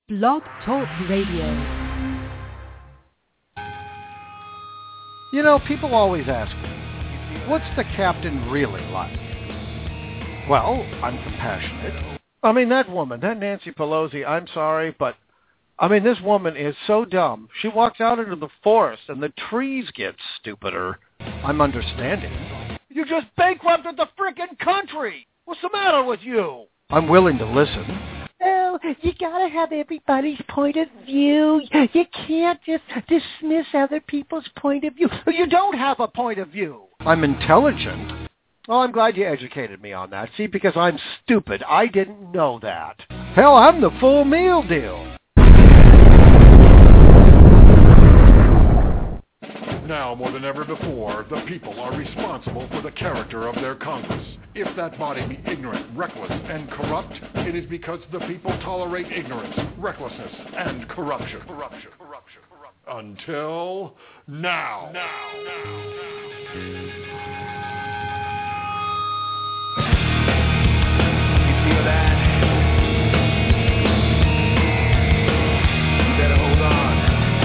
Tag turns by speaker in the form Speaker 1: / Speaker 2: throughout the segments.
Speaker 1: Blog Talk Radio.
Speaker 2: You know, people always ask me, what's the captain really like? Well, I'm compassionate. I mean, that woman, that Nancy Pelosi, I'm sorry, but, I mean, this woman is so dumb. She walks out into the forest and the trees get stupider. I'm understanding. You just bankrupted the frickin' country! What's the matter with you? I'm willing to listen.
Speaker 3: Oh, you gotta have everybody's point of view. You can't just dismiss other people's point of view.
Speaker 2: You don't have a point of view. I'm intelligent. Well, I'm glad you educated me on that. See, because I'm stupid. I didn't know that. Hell, I'm the full meal deal.
Speaker 4: Now, more than ever before, the people are responsible for the character of their Congress. If that body be ignorant, reckless, and corrupt, it is because the people tolerate ignorance, recklessness, and corruption. Until now.
Speaker 5: You feel that? You better hold on.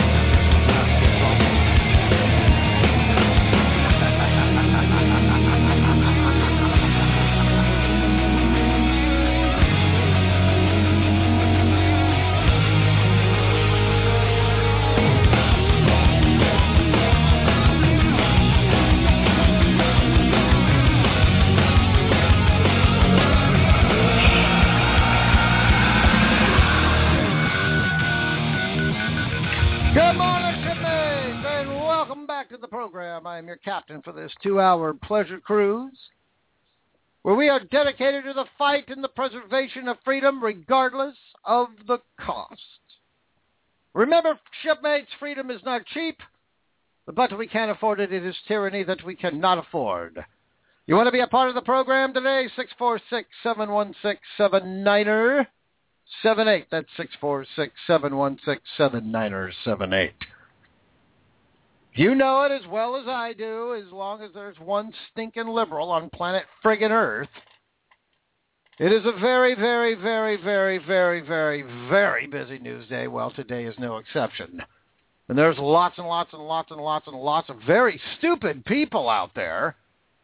Speaker 2: Good morning, shipmates, and welcome back to the program. I am your captain for this 2-hour pleasure cruise, where we are dedicated to the fight and the preservation of freedom, regardless of the cost. Remember, shipmates, freedom is not cheap, but we can't afford it. It is tyranny that we cannot afford. You want to be a part of the program today? 646-716-7978. That's 646-716-7978. You know it as well as I do. As long as there's one stinking liberal on planet friggin' Earth, it is a very, very, very, very, very, very, very busy news day. Well, today is no exception. And there's lots and lots and lots and lots and lots of very stupid people out there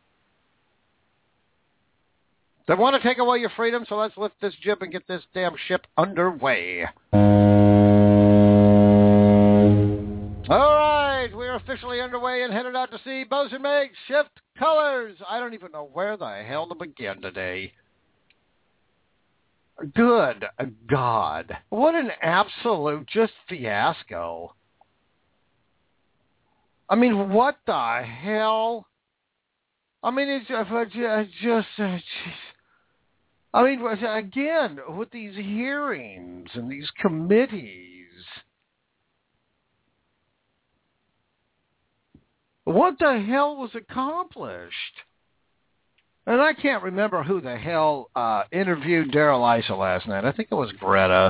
Speaker 2: that want to take away your freedom, so let's lift this jib and get this damn ship underway. All right, we're officially underway and headed out to sea. Bosun Meg, shift colors. I don't even know where the hell to begin today. Good God. What an absolute just fiasco. I mean, what the hell? I mean, it's just I mean, again, with these hearings and these committees, what the hell was accomplished? And I can't remember who the hell interviewed Darrell Issa last night. I think it was Greta.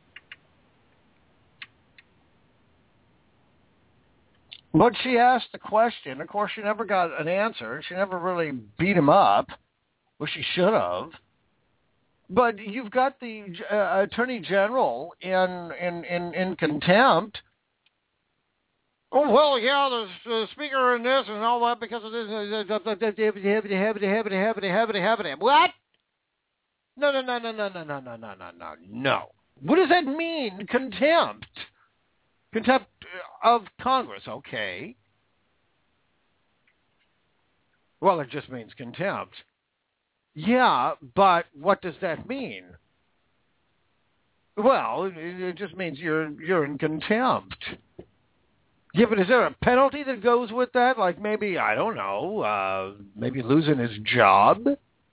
Speaker 2: But she asked the question. Of course, she never got an answer. She never really beat him up, which she should have. But you've got the Attorney General in contempt. Oh, well, yeah, the speaker in this and all that because of this. What? No. What does that mean, contempt? Contempt of Congress, okay. Well, it just means contempt. Yeah, but what does that mean? Well, it just means you're in contempt. Yeah, but is there a penalty that goes with that? Like maybe, I don't know, maybe losing his job?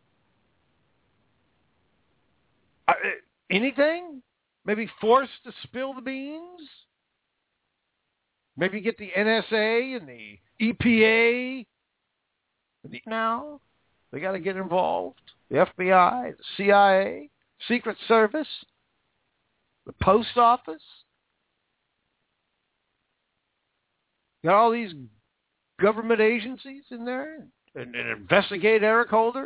Speaker 2: Anything? Maybe forced to spill the beans? Maybe get the NSA and the EPA. Now, they got to get involved. The FBI, the CIA, Secret Service, the Post Office. Got all these government agencies in there and investigate Eric Holder.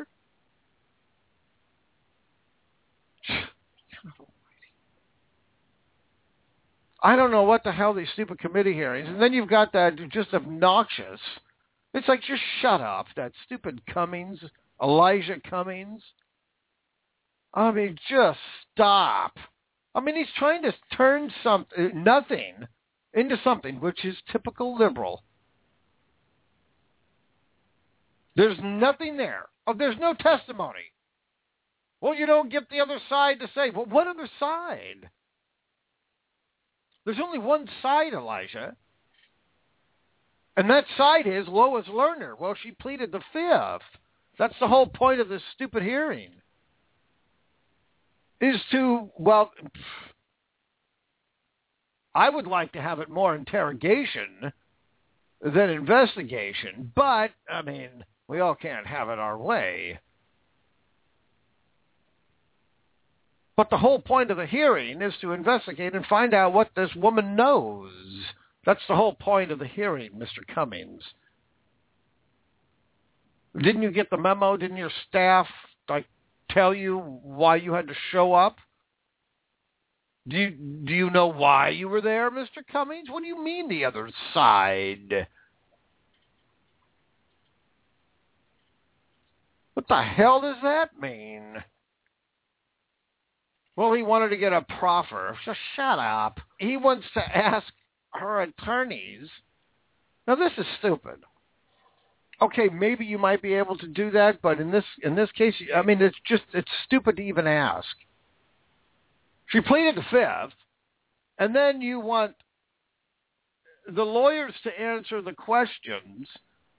Speaker 2: I don't know what the hell these stupid committee hearings. And then you've got that just obnoxious. It's like, just shut up. That stupid Cummings, Elijah Cummings. I mean, just stop. I mean, he's trying to turn nothing into something, which is typical liberal. There's nothing there. Oh, there's no testimony. Well, you don't get the other side to say. Well, what other side? There's only one side, Elijah. And that side is Lois Lerner. Well, she pleaded the fifth. That's the whole point of this stupid hearing. Is to, well, I would like to have it more interrogation than investigation, but, I mean, we all can't have it our way. But the whole point of the hearing is to investigate and find out what this woman knows. That's the whole point of the hearing, Mr. Cummings. Didn't you get the memo? Didn't your staff, tell you why you had to show up? Do you know why you were there, Mr. Cummings? What do you mean the other side? What the hell does that mean? Well, he wanted to get a proffer. Just shut up. He wants to ask her attorneys. Now, this is stupid. Okay, maybe you might be able to do that, but in this case, I mean, it's stupid to even ask. She pleaded the fifth, and then you want the lawyers to answer the questions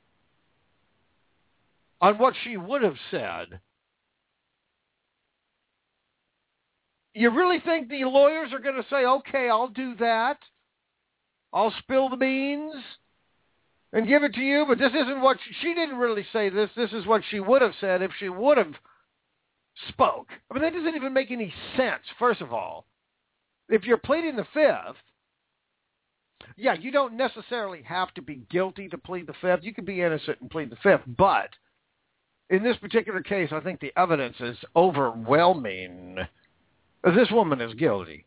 Speaker 2: on what she would have said. You really think the lawyers are going to say, okay, I'll do that. I'll spill the beans and give it to you, but this isn't what she didn't really say this. This is what she would have said if she would have spoke. I mean, that doesn't even make any sense, first of all. If you're pleading the fifth, yeah, you don't necessarily have to be guilty to plead the fifth. You can be innocent and plead the fifth, but in this particular case, I think the evidence is overwhelming. This woman is guilty.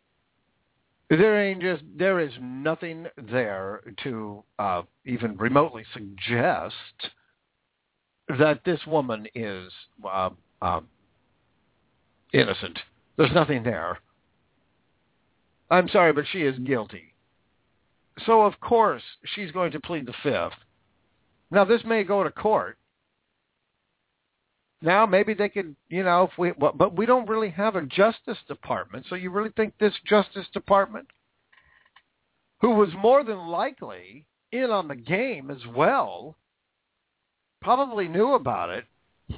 Speaker 2: There is nothing there to even remotely suggest that this woman is innocent. There's nothing there. I'm sorry, but she is guilty. So, of course, she's going to plead the fifth. Now, this may go to court. Now, maybe they could, but we don't really have a Justice Department. So you really think this Justice Department, who was more than likely in on the game as well, probably knew about it?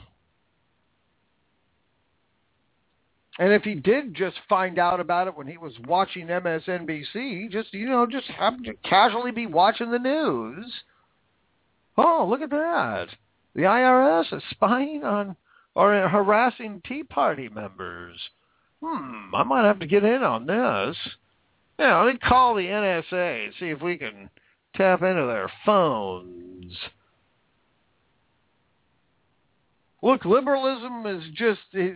Speaker 2: And if he did just find out about it when he was watching MSNBC, just happened to casually be watching the news. Oh, look at that. The IRS is spying on or harassing Tea Party members. I might have to get in on this. Yeah, let me call the NSA and see if we can tap into their phones. Look, liberalism is just,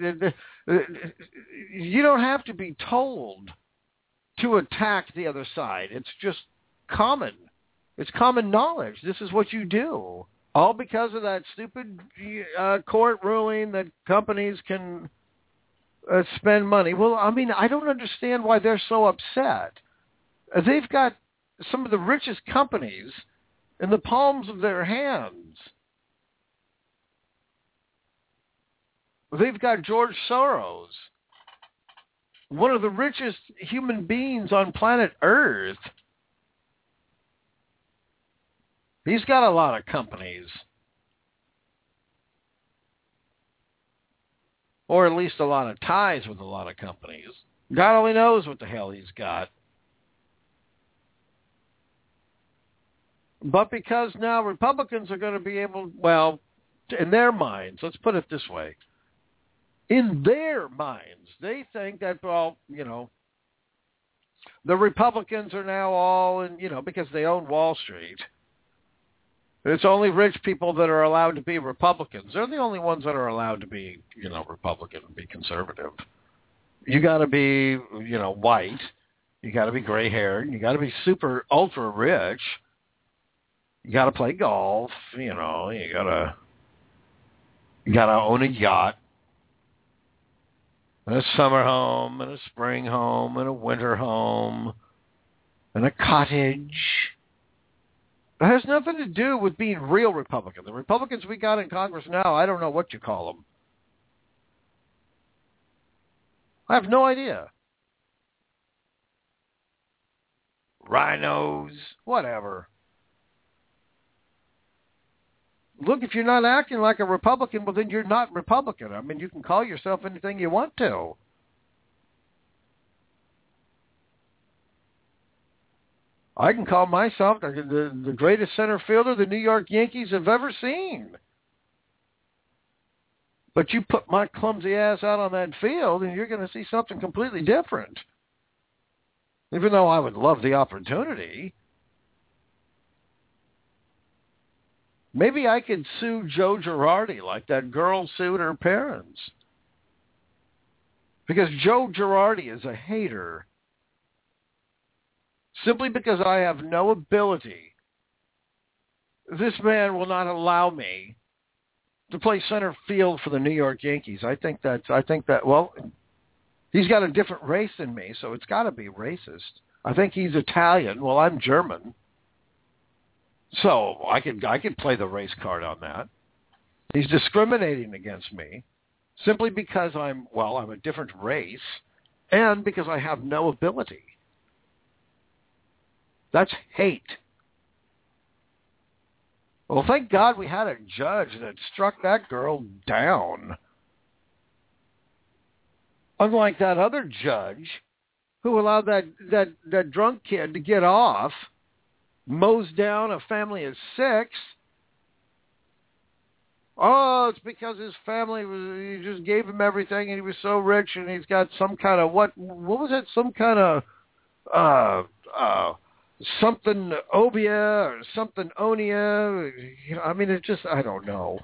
Speaker 2: you don't have to be told to attack the other side. It's just common. It's common knowledge. This is what you do. All because of that stupid court ruling that companies can spend money. Well, I mean, I don't understand why they're so upset. They've got some of the richest companies in the palms of their hands. They've got George Soros, one of the richest human beings on planet Earth. He's got a lot of companies. Or at least a lot of ties with a lot of companies. God only knows what the hell he's got. But because now Republicans are going to be able, well, in their minds, let's put it this way. In their minds, they think that, well, the Republicans are now all in, because they own Wall Street. It's only rich people that are allowed to be Republicans. They're the only ones that are allowed to be, Republican and be conservative. You got to be, white. You got to be gray-haired. You got to be super, ultra rich. You got to play golf. You know, you got to own a yacht, and a summer home, and a spring home, and a winter home, and a cottage. It has nothing to do with being real Republican. The Republicans we got in Congress now, I don't know what you call them. I have no idea. Rhinos, whatever. Look, if you're not acting like a Republican, well, then you're not Republican. I mean, you can call yourself anything you want to. I can call myself the greatest center fielder the New York Yankees have ever seen. But you put my clumsy ass out on that field, and you're going to see something completely different. Even though I would love the opportunity. Maybe I could sue Joe Girardi like that girl sued her parents. Because Joe Girardi is a hater. Simply because I have no ability. This man will not allow me to play center field for the New York Yankees. I think that, well, he's got a different race than me, so it's got to be racist. I think he's Italian. Well, I'm German. So I could play the race card on that. He's discriminating against me simply because I'm a different race and because I have no ability. That's hate. Well, thank God we had a judge that struck that girl down. Unlike that other judge who allowed that drunk kid to get off, mows down a family of 6. Oh, it's because his family you just gave him everything and he was so rich and he's got some kind of what was it? Some kind of something obia or something onia. You know, I mean, it's just, I don't know.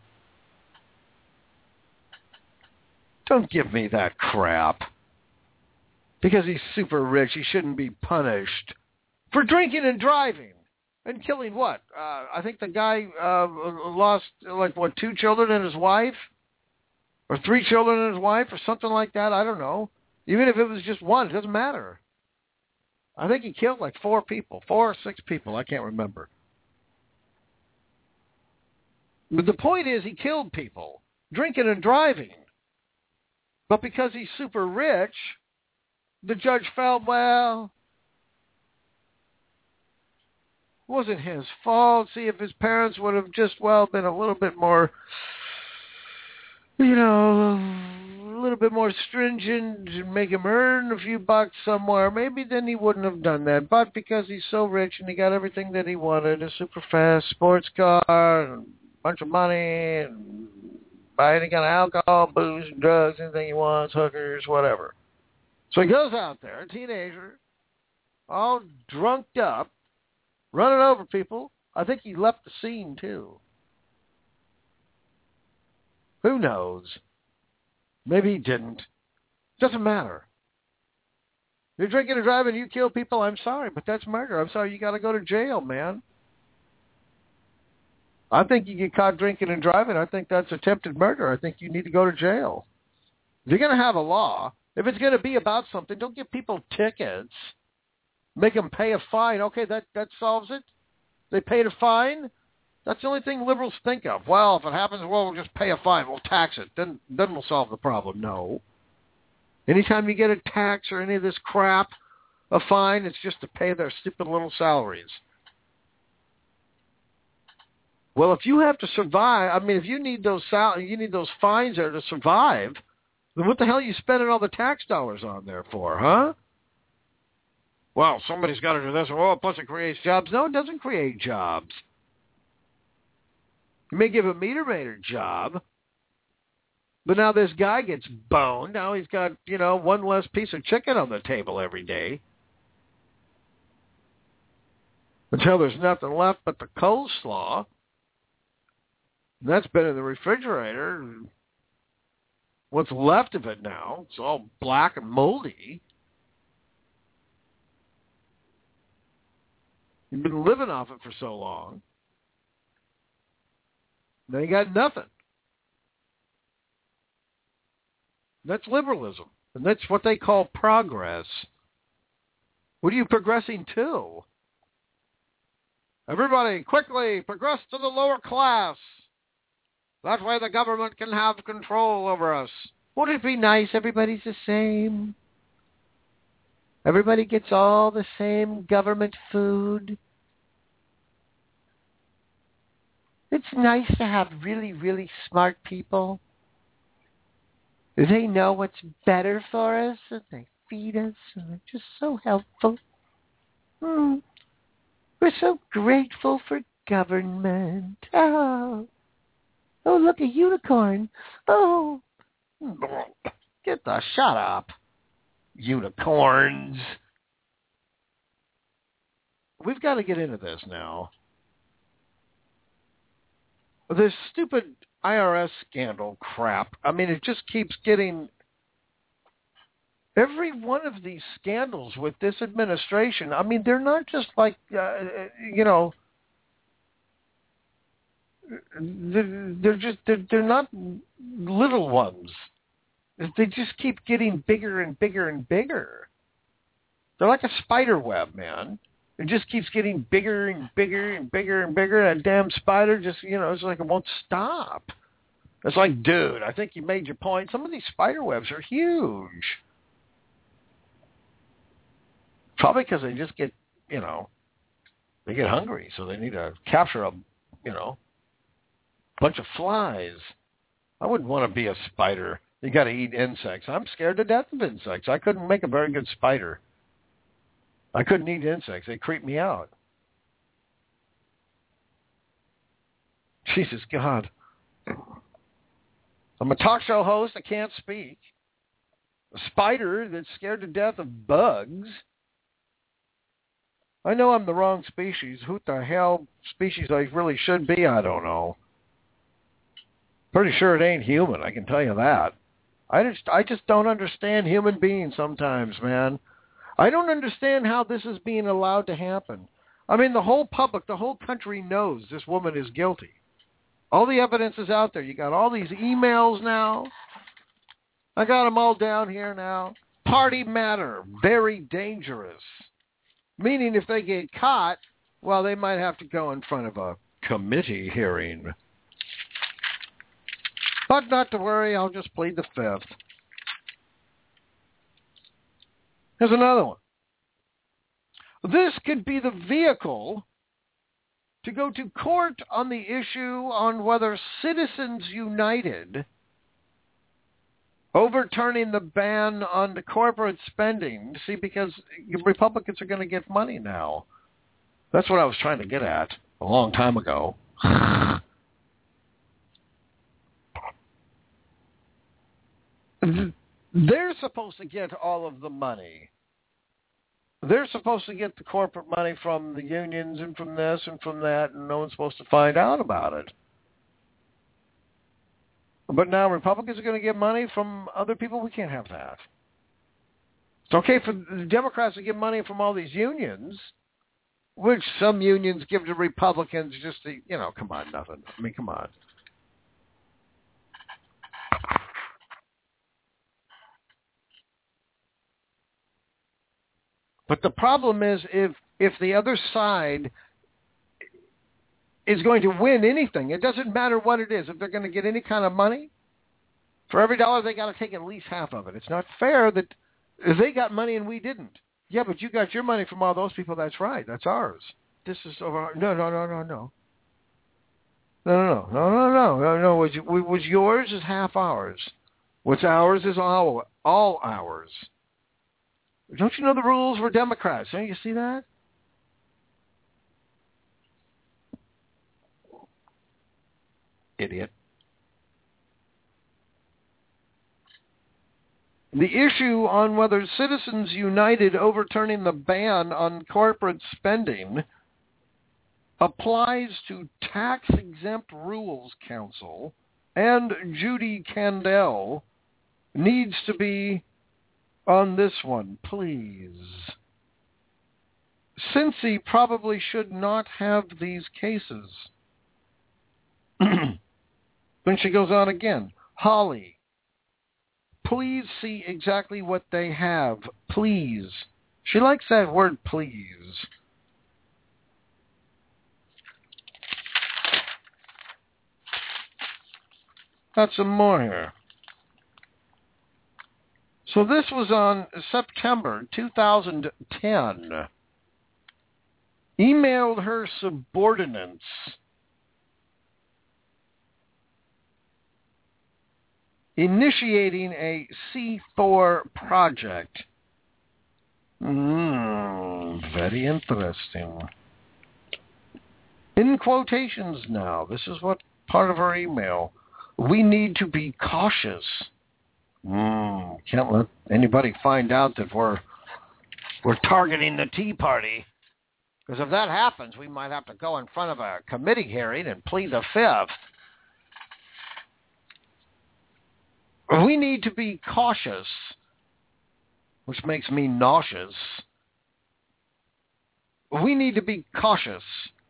Speaker 2: Don't give me that crap. Because he's super rich, he shouldn't be punished for drinking and driving. And killing what? I think the guy lost, 2 children and his wife? Or 3 children and his wife? Or something like that? I don't know. Even if it was just one, it doesn't matter. I think he killed 4 people. 4 or 6 people. I can't remember. But the point is he killed people. Drinking and driving. But because he's super rich, the judge felt, well, wasn't his fault. See, if his parents would have just, been a little bit more, a little bit more stringent and make him earn a few bucks somewhere, maybe then he wouldn't have done that. But because he's so rich and he got everything that he wanted, a super fast sports car, and a bunch of money, and buy any kind of alcohol, booze, drugs, anything he wants, hookers, whatever. So he goes out there, a teenager, all drunked up, running over people. I think he left the scene, too. Who knows? Maybe he didn't. Doesn't matter. You're drinking and driving, you kill people, I'm sorry, but that's murder. I'm sorry, you got to go to jail, man. I think you get caught drinking and driving, I think that's attempted murder. I think you need to go to jail. If you're going to have a law, if it's going to be about something, don't give people tickets. Make them pay a fine. Okay, that solves it. They paid a fine. That's the only thing liberals think of. Well, if it happens, we'll just pay a fine. We'll tax it. Then we'll solve the problem. No. Anytime you get a tax or any of this crap, a fine, it's just to pay their stupid little salaries. Well, if you have to survive, if you need those fines there to survive, then what the hell are you spending all the tax dollars on there for, huh? Well, somebody's got to do this. Oh, plus it creates jobs. No, it doesn't create jobs. You may give a meter maid a job, but now this guy gets boned. Now he's got, one less piece of chicken on the table every day. Until there's nothing left but the coleslaw. And that's been in the refrigerator. What's left of it now, it's all black and moldy. You've been living off it for so long. Now you got nothing. That's liberalism. And that's what they call progress. What are you progressing to? Everybody, quickly, progress to the lower class. That way the government can have control over us. Wouldn't it be nice? Everybody's the same. Everybody gets all the same government food. It's nice to have really, really smart people. They know what's better for us, and they feed us, and they're just so helpful. We're so grateful for government. Oh, look, a unicorn. Oh, shut up. Unicorns. We've got to get into this now. This stupid IRS scandal crap. I mean, it just keeps getting... Every one of these scandals with this administration, I mean, they're not just like, they're not little ones. They just keep getting bigger and bigger and bigger. They're like a spider web, man. It just keeps getting bigger and bigger and bigger and bigger. That damn spider just, it's like it won't stop. It's like, dude, I think you made your point. Some of these spider webs are huge. Probably because they just get, they get hungry, so they need to capture a bunch of flies. I wouldn't want to be a spider. You got to eat insects. I'm scared to death of insects. I couldn't make a very good spider. I couldn't eat insects. They creep me out. Jesus God. I'm a talk show host. I can't speak. A spider that's scared to death of bugs. I know I'm the wrong species. Who the hell species I really should be, I don't know. Pretty sure it ain't human, I can tell you that. I just don't understand human beings sometimes, man. I don't understand how this is being allowed to happen. I mean, the whole public, the whole country knows this woman is guilty. All the evidence is out there. You got all these emails now. I got them all down here now. Party matter, very dangerous. Meaning if they get caught, well, they might have to go in front of a committee hearing. But not to worry, I'll just plead the fifth. Here's another one. This could be the vehicle to go to court on the issue on whether Citizens United overturning the ban on the corporate spending. See, because Republicans are going to get money now. That's what I was trying to get at a long time ago. They're supposed to get all of the money. They're supposed to get the corporate money from the unions and from this and from that, and no one's supposed to find out about it. But now Republicans are going to get money from other people. We can't have that. It's okay for the Democrats to get money from all these unions, which some unions give to Republicans just to, come on, nothing. I mean, come on. But the problem is if the other side is going to win anything, it doesn't matter what it is. If they're going to get any kind of money, for every dollar they got to take at least half of it. It's not fair that they got money and we didn't. Yeah, but you got your money from all those people. That's right. That's ours. This is over. No. What's yours is half ours. What's ours is all ours. Don't you know the rules? We're Democrats. Don't you see that? Idiot. The issue on whether Citizens United overturning the ban on corporate spending applies to Tax-Exempt Rules Council and Judy Kandel needs to be on this one, please. Cincy probably should not have these cases. Then she goes on again. Holly, please see exactly what they have. Please. She likes that word, please. Got some more here. So this was on September 2010. Emailed her subordinates. Initiating a C4 project. Very interesting. In quotations now, this is what part of her email. We need to be cautious. Can't let anybody find out that we're targeting the Tea Party. Because if that happens, we might have to go in front of a committee hearing and plead the Fifth. We need to be cautious, which makes me nauseous. We need to be cautious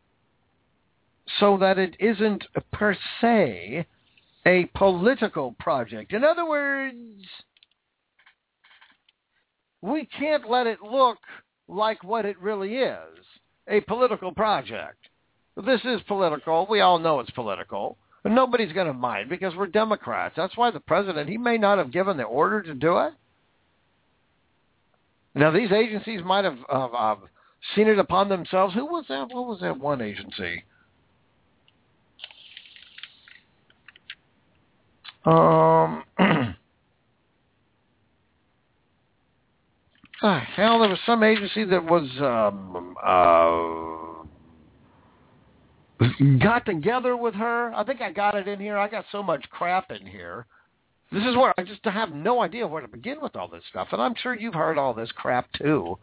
Speaker 2: so that it isn't per se a political project. In other words, we can't let it look like what it really is, a political project. This is political. We all know it's political. And nobody's going to mind because we're Democrats. That's why the president, he may not have given the order to do it. Now, these agencies might have seen it upon themselves. Who was that? What was that one agency? Hell, there was some agency that was got together with her. I think I got it in here. I got so much crap in here. This is where I just have no idea where to begin with all this stuff, and I'm sure you've heard all this crap too.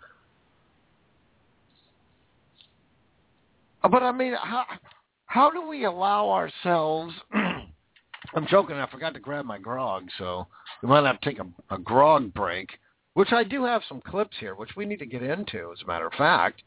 Speaker 2: But I mean, how do we allow ourselves? I'm joking. I forgot to grab my grog, so we might have to take a grog break, which I do have some clips here, which we need to get into, as a matter of fact.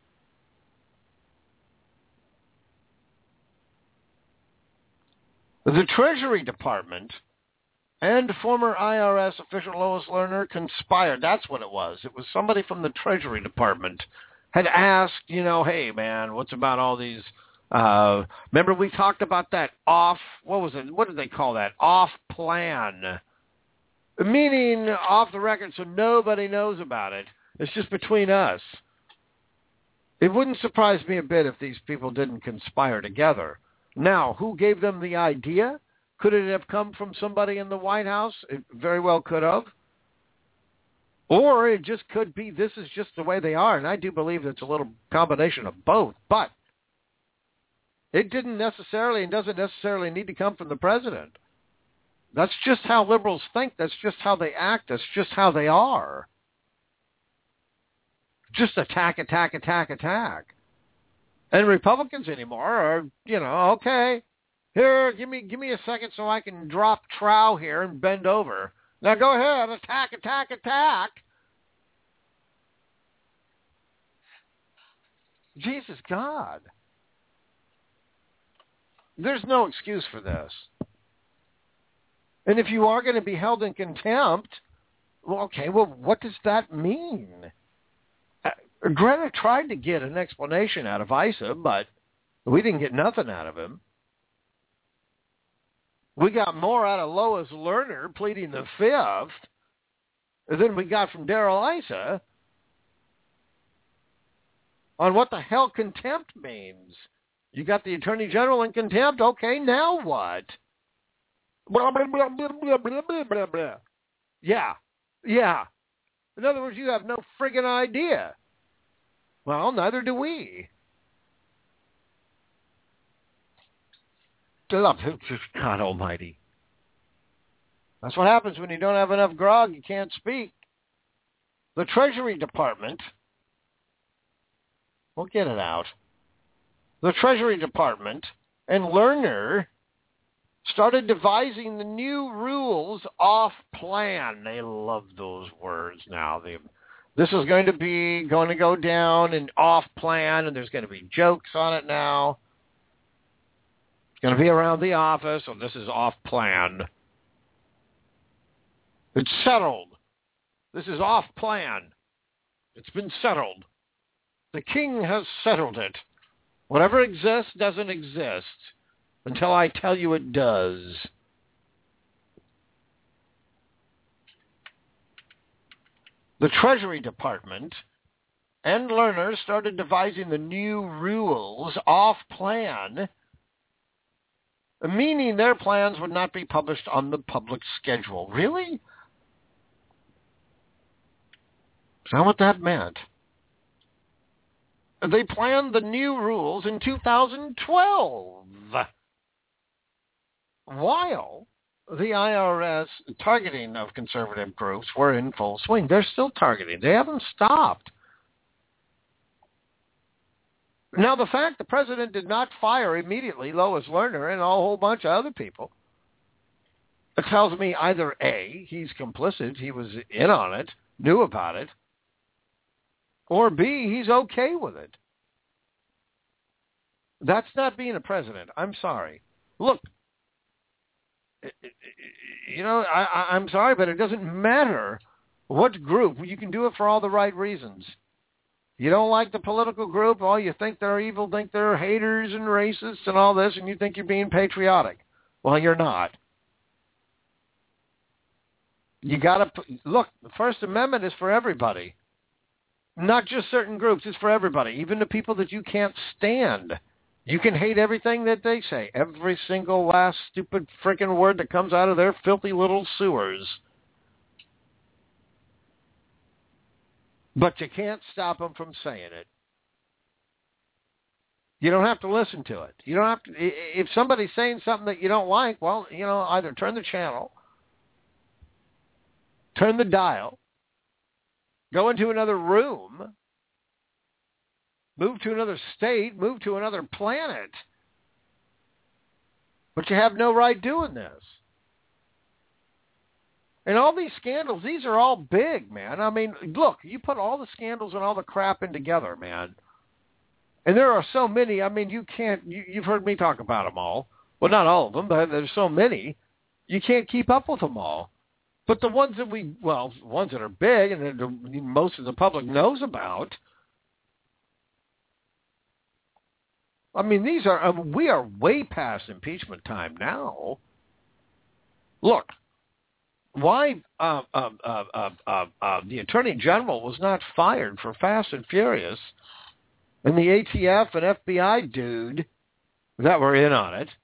Speaker 2: The Treasury Department and former IRS official Lois Lerner conspired. That's what it was. It was somebody from the Treasury Department had asked, hey, man, what's about all these... remember we talked about that what was it? What did they call that? Off plan. Meaning off the record so nobody knows about it. It's just between us. It wouldn't surprise me a bit if these people didn't conspire together. Now, who gave them the idea? Could it have come from somebody in the White House? It very well could have. Or it just could be this is just the way they are. And I do believe it's a little combination of both. But it didn't necessarily and doesn't necessarily need to come from the president. That's just how liberals think. That's just how they act. That's just how they are. Just attack, attack, attack, attack. And Republicans anymore are, okay, here, give me a second so I can drop trow here and bend over. Now go ahead, attack, attack, attack. Jesus God. There's no excuse for this. And if you are going to be held in contempt, what does that mean? Greta tried to get an explanation out of Issa, but we didn't get nothing out of him. We got more out of Lois Lerner pleading the Fifth than we got from Darrell Issa on what the hell contempt means. You got the Attorney General in contempt? Okay, now what? Blah, blah, blah, blah, blah, blah, blah, blah. Yeah. In other words, you have no friggin' idea. Well, neither do we. God almighty. That's what happens when you don't have enough grog. You can't speak. The Treasury Department, we'll get it out. The Treasury Department and Lerner started devising the new rules off plan. They love those words now. This is going to go down and off plan, and there's going to be jokes on it now. It's going to be around the office, so this is off plan. It's settled. This is off plan. It's been settled. The king has settled it. Whatever exists doesn't exist until I tell you it does. The Treasury Department and learners started devising the new rules off plan, meaning their plans would not be published on the public schedule. Really? Is that what that meant? They planned the new rules in 2012, while the IRS targeting of conservative groups were in full swing. They're still targeting. They haven't stopped. Now, the fact the president did not fire immediately Lois Lerner and a whole bunch of other people, it tells me either A, he's complicit, he was in on it, knew about it, or B, he's okay with it. That's not being a president. I'm sorry. Look, I'm sorry, but it doesn't matter what group. You can do it for all the right reasons. You don't like the political group, you think they're evil, think they're haters and racists and all this, and you think you're being patriotic. Well, you're not. You got to look, the First Amendment is for everybody. Not just certain groups, it's for everybody, even the people that you can't stand. You can hate everything that they say, every single last stupid freaking word that comes out of their filthy little sewers. But you can't stop them from saying it. You don't have to listen to it. You don't have to. If somebody's saying something that you don't like, well, either turn the channel, turn the dial, go into another room, move to another state, move to another planet. But you have no right doing this. And all these scandals, these are all big, man. I mean, look, you put all the scandals and all the crap in together, man. And there are so many, I mean, you've heard me talk about them all. Well, not all of them, but there's so many. You can't keep up with them all. But the ones that ones that are big and that most of the public knows about, I mean, we are way past impeachment time now. Look, why the Attorney General was not fired for Fast and Furious, and the ATF and FBI dude that were in on it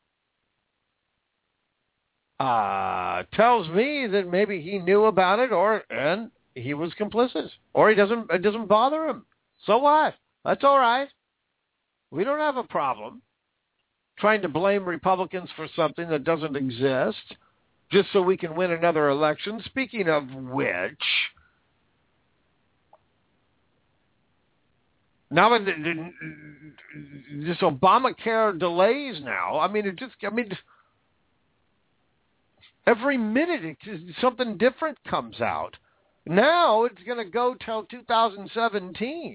Speaker 2: tells me that maybe he knew about it, and he was complicit, or it doesn't bother him. So what? That's all right. We don't have a problem trying to blame Republicans for something that doesn't exist just so we can win another election. Speaking of which, now this Obamacare delays now. Every minute something different comes out. Now it's going to go till 2017,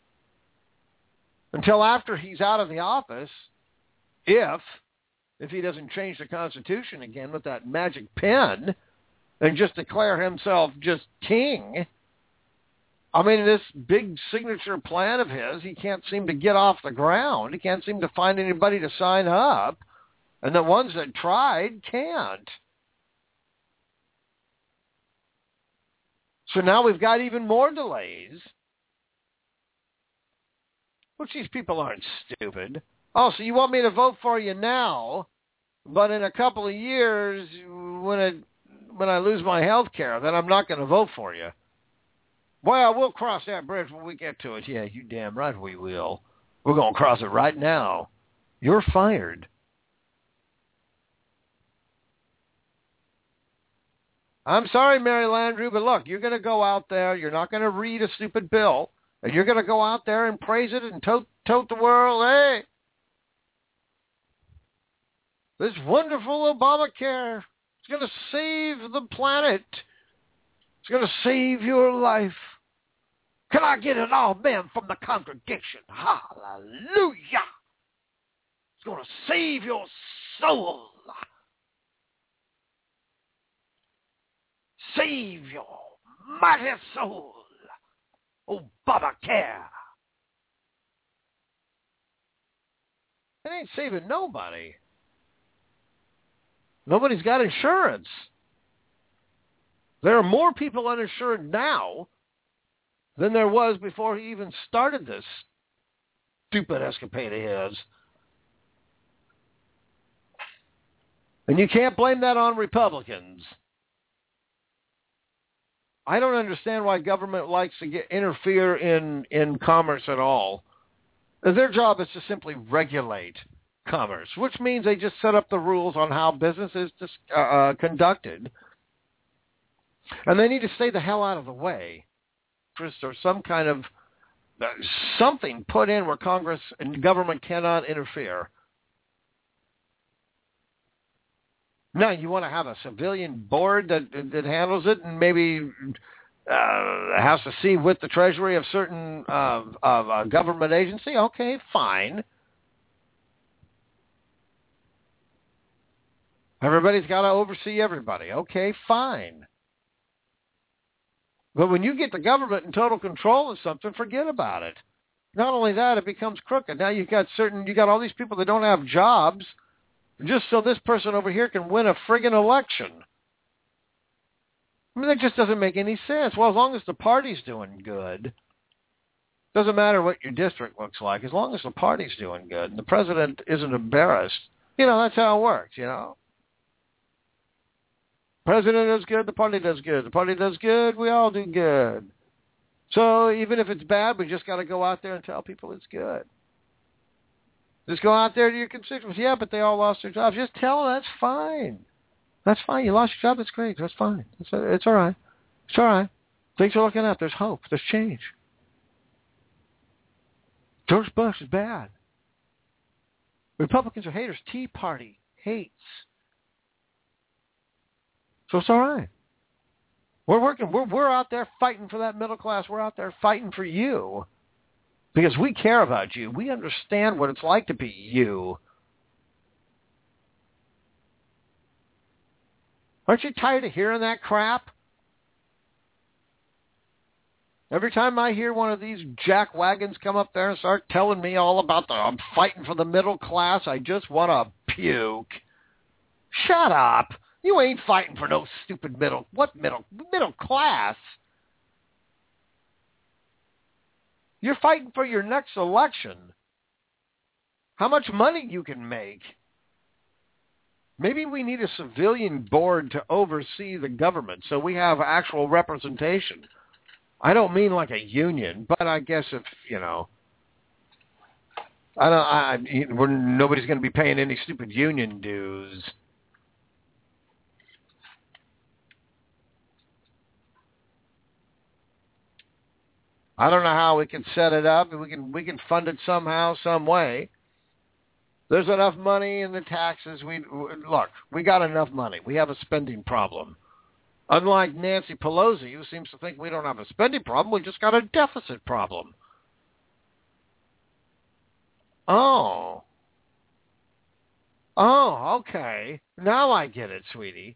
Speaker 2: until after he's out of the office, if he doesn't change the Constitution again with that magic pen and just declare himself just king. I mean, this big signature plan of his, he can't seem to get off the ground. He can't seem to find anybody to sign up. And the ones that tried can't. So now we've got even more delays. Which these people aren't stupid. Oh, so you want me to vote for you now, but in a couple of years, when I lose my health care, then I'm not going to vote for you. Well, we'll cross that bridge when we get to it. Yeah, you damn right we will. We're going to cross it right now. You're fired. I'm sorry, Mary Landrieu, but look, you're going to go out there. You're not going to read a stupid bill. And you're going to go out there and praise it and tote the world. Hey, this wonderful Obamacare, it's going to save the planet. It's going to save your life. Can I get an amen from the congregation? Hallelujah. It's going to save your soul. Save your mighty soul. Obamacare. It ain't saving nobody. Nobody's got insurance. There are more people uninsured now than there was before he even started this stupid escapade of his. And you can't blame that on Republicans. I don't understand why government likes to interfere in commerce at all. Their job is to simply regulate commerce, which means they just set up the rules on how business is conducted. And they need to stay the hell out of the way. Or some kind of something put in where Congress and government cannot interfere. Now, you want to have a civilian board that handles it and maybe has to see with the Treasury of certain government agency? Okay, fine. Everybody's got to oversee everybody. Okay, fine. But when you get the government in total control of something, forget about it. Not only that, it becomes crooked. Now you got all these people that don't have jobs just so this person over here can win a friggin' election. I mean, that just doesn't make any sense. Well, as long as the party's doing good, doesn't matter what your district looks like, as long as the party's doing good and the president isn't embarrassed, that's how it works, President does good, the party does good. The party does good, we all do good. So even if it's bad, we just got to go out there and tell people it's good. Just go out there to your constituents. Yeah, but they all lost their jobs. Just tell them that's fine. That's fine. You lost your job. That's great. That's fine. It's all right. It's all right. Things are looking up. There's hope. There's change. George Bush is bad. Republicans are haters. Tea Party hates. So it's all right. We're working. We're out there fighting for that middle class. We're out there fighting for you. Because we care about you. We understand what it's like to be you. Aren't you tired of hearing that crap? Every time I hear one of these jack wagons come up there and start telling me all about I'm fighting for the middle class, I just want to puke. Shut up. You ain't fighting for no stupid middle class? You're fighting for your next election. How much money you can make. Maybe we need a civilian board to oversee the government so we have actual representation. I don't mean like a union, but I guess if, nobody's going to be paying any stupid union dues. I don't know how we can set it up. We can fund it somehow, some way. There's enough money in the taxes. We got enough money. We have a spending problem. Unlike Nancy Pelosi, who seems to think we don't have a spending problem, we just got a deficit problem. Oh, okay. Now I get it, sweetie.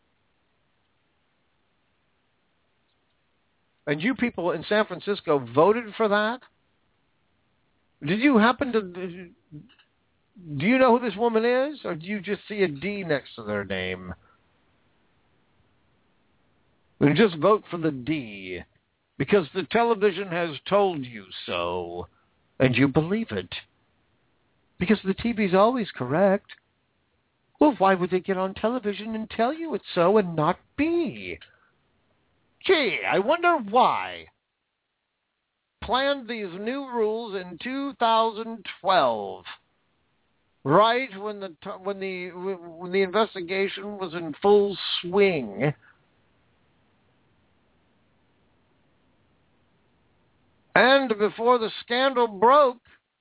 Speaker 2: And you people in San Francisco voted for that? Did you happen to... Do you know who this woman is? Or do you just see a D next to their name? And just vote for the D. Because the television has told you so. And you believe it. Because the TV's always correct. Well, why would they get on television and tell you it's so and not be? Gee, I wonder why. Planned these new rules in 2012, right when the investigation was in full swing. And before the scandal broke,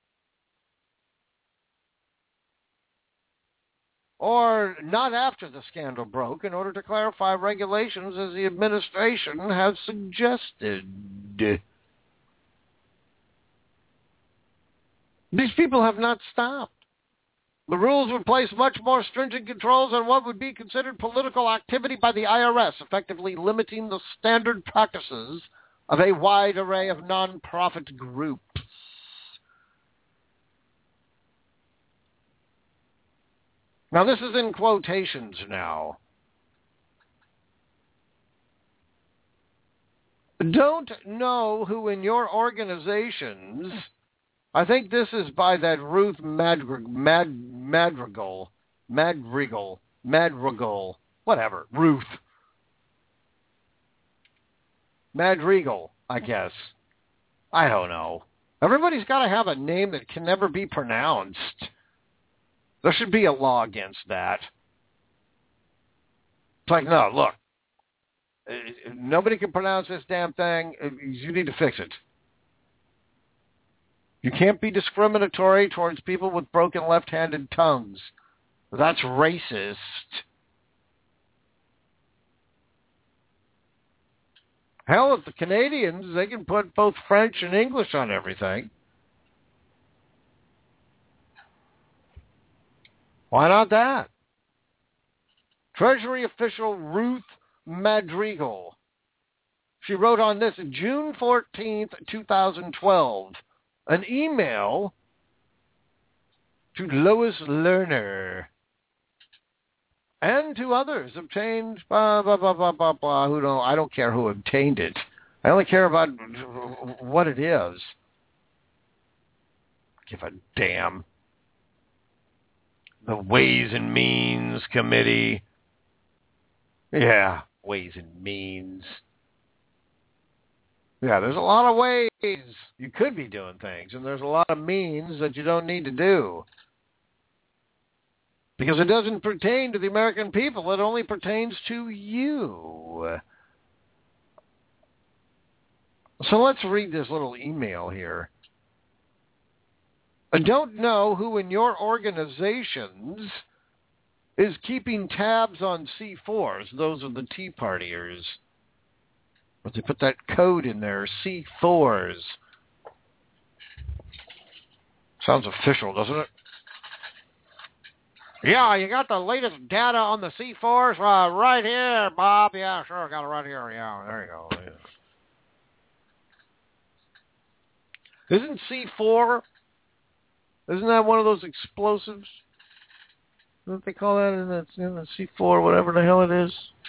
Speaker 2: or not after the scandal broke, in order to clarify regulations as the administration has suggested. These people have not stopped. The rules would place much more stringent controls on what would be considered political activity by the IRS, effectively limiting the standard practices of a wide array of nonprofit groups. Now, this is in quotations now. Don't know who in your organizations, I think this is by that Ruth Madrigal, whatever, Ruth. Madrigal, I guess. I don't know. Everybody's got to have a name that can never be pronounced. There should be a law against that. It's like, no, look. Nobody can pronounce this damn thing. You need to fix it. You can't be discriminatory towards people with broken left-handed tongues. That's racist. Hell, if the Canadians, they can put both French and English on everything. Why not that? Treasury official Ruth Madrigal. She wrote on this June 14th, 2012, an email to Lois Lerner and to others obtained, blah, blah, blah, blah, blah, blah. I don't care who obtained it. I only care about what it is. Give a damn. The Ways and Means Committee. Yeah, Ways and Means. Yeah, there's a lot of ways you could be doing things, and there's a lot of means that you don't need to do. Because it doesn't pertain to the American people. It only pertains to you. So let's read this little email here. I don't know who in your organizations is keeping tabs on C4s. Those are the Tea Partiers. But they put that code in there, C4s. Sounds official, doesn't it? Yeah, you got the latest data on the C4s right here, Bob. Yeah, sure, got it right here. Yeah, there you go. Yeah. Isn't C4, isn't that one of those explosives? What they call that in the C4, whatever the hell it is?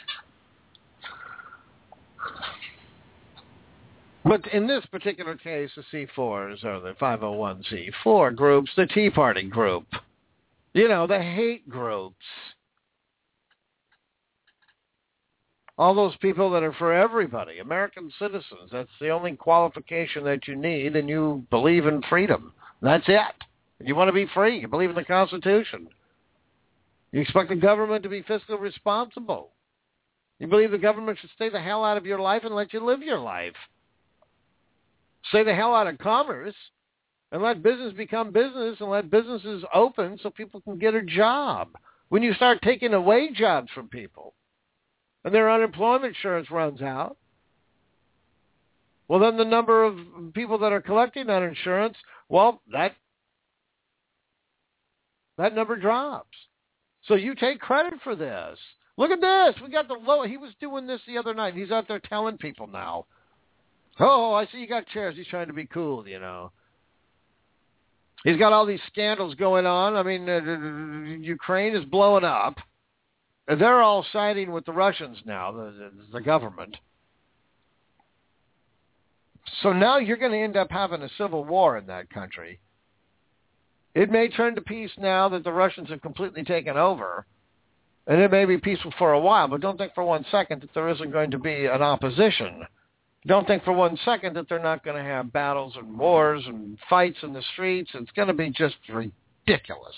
Speaker 2: But in this particular case, the C4s are the 501c4 groups, the Tea Party group. You know, the hate groups. All those people that are for everybody, American citizens. That's the only qualification that you need, and you believe in freedom. That's it. You want to be free. You believe in the Constitution. You expect the government to be fiscally responsible. You believe the government should stay the hell out of your life and let you live your life. Stay the hell out of commerce and let business become business and let businesses open so people can get a job. When you start taking away jobs from people and their unemployment insurance runs out, well, then the number of people that are collecting that insurance, well, that number drops. So you take credit for this. Look at this. We got the low. He was doing this the other night. He's out there telling people now. Oh, I see you got chairs. He's trying to be cool, you know. He's got all these scandals going on. I mean, Ukraine is blowing up. They're all siding with the Russians now, the government. So now you're going to end up having a civil war in that country. It may turn to peace now that the Russians have completely taken over, and it may be peaceful for a while, but don't think for 1 second that there isn't going to be an opposition. Don't think for 1 second that they're not going to have battles and wars and fights in the streets. It's going to be just ridiculous.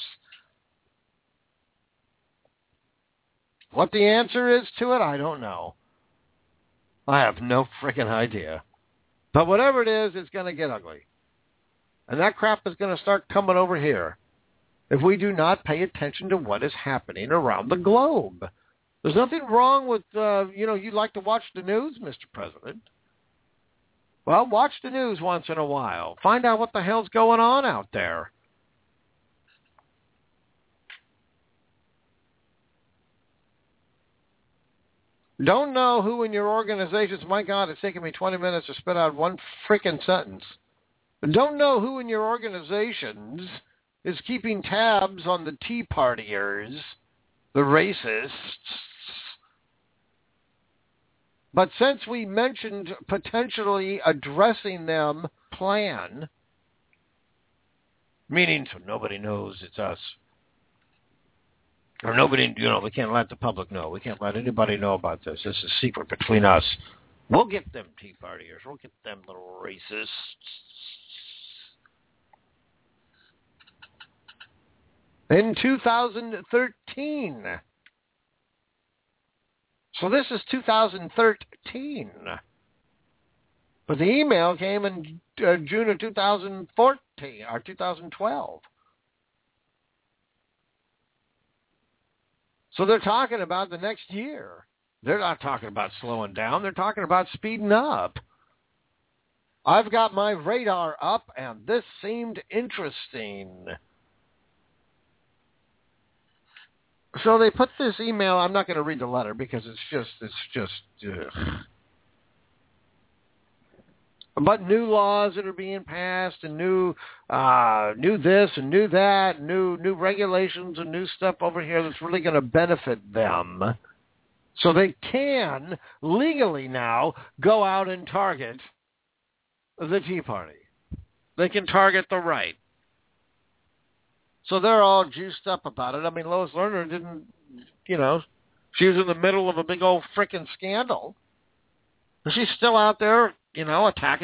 Speaker 2: What the answer is to it, I don't know. I have no freaking idea. But whatever it is, it's going to get ugly. And that crap is going to start coming over here if we do not pay attention to what is happening around the globe. There's nothing wrong with, you like to watch the news, Mr. President. Well, watch the news once in a while. Find out what the hell's going on out there. Don't know who in your organizations, my God, it's taken me 20 minutes to spit out one freaking sentence. Don't know who in your organizations is keeping tabs on the Tea Partiers, the racists. But since we mentioned potentially addressing them, plan, meaning so nobody knows it's us. Or nobody, we can't let the public know. We can't let anybody know about this. This is secret between us. We'll get them Tea Partiers. We'll get them little racists. In 2013. So this is 2013. But the email came in June of 2014 or 2012. So they're talking about the next year. They're not talking about slowing down. They're talking about speeding up. I've got my radar up, and this seemed interesting. So they put this email. I'm not going to read the letter because it's just. But new laws that are being passed, and new this and new that, new regulations and new stuff over here that's really going to benefit them. So they can legally now go out and target the Tea Party. They can target the right. So they're all juiced up about it. I mean, Lois Lerner didn't, she was in the middle of a big old frickin' scandal. And she's still out there, attack.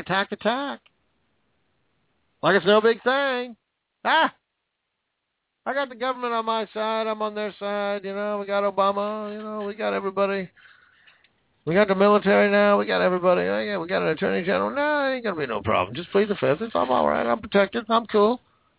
Speaker 2: Like it's no big thing. I got the government on my side. I'm on their side. We got Obama. We got everybody. We got the military now. We got everybody. Oh, yeah, we got an attorney general. No, ain't going to be no problem. Just plead the fifth. I'm all right. I'm protected. I'm cool.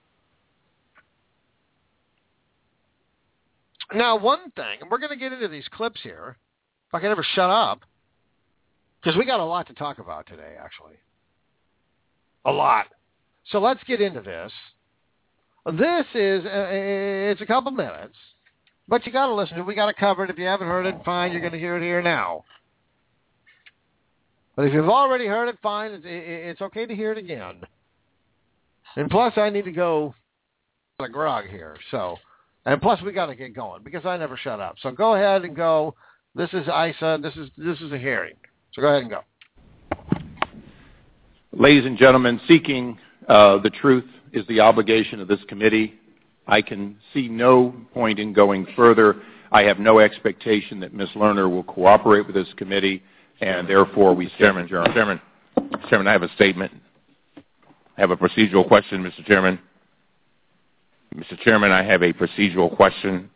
Speaker 2: Now, one thing, and we're going to get into these clips here, if I can ever shut up, because we got a lot to talk about today, actually. A lot. So let's get into this. This is, it's a couple minutes, but you got to listen to it. We got it covered. If you haven't heard it, fine, you're going to hear it here now. But if you've already heard it, fine, it's okay to hear it again. And plus, I need to go to grog here, so... And plus, we got to get going because I never shut up. So go ahead and go. This is ISA. This is a hearing. So go ahead and go.
Speaker 6: Ladies and gentlemen, seeking the truth is the obligation of this committee. I can see no point in going further. I have no expectation that Ms. Lerner will cooperate with this committee, and therefore we stand adjourned. Chairman, I have a statement. I have a procedural question, Mr. Chairman. Mr. Chairman, I have a procedural question.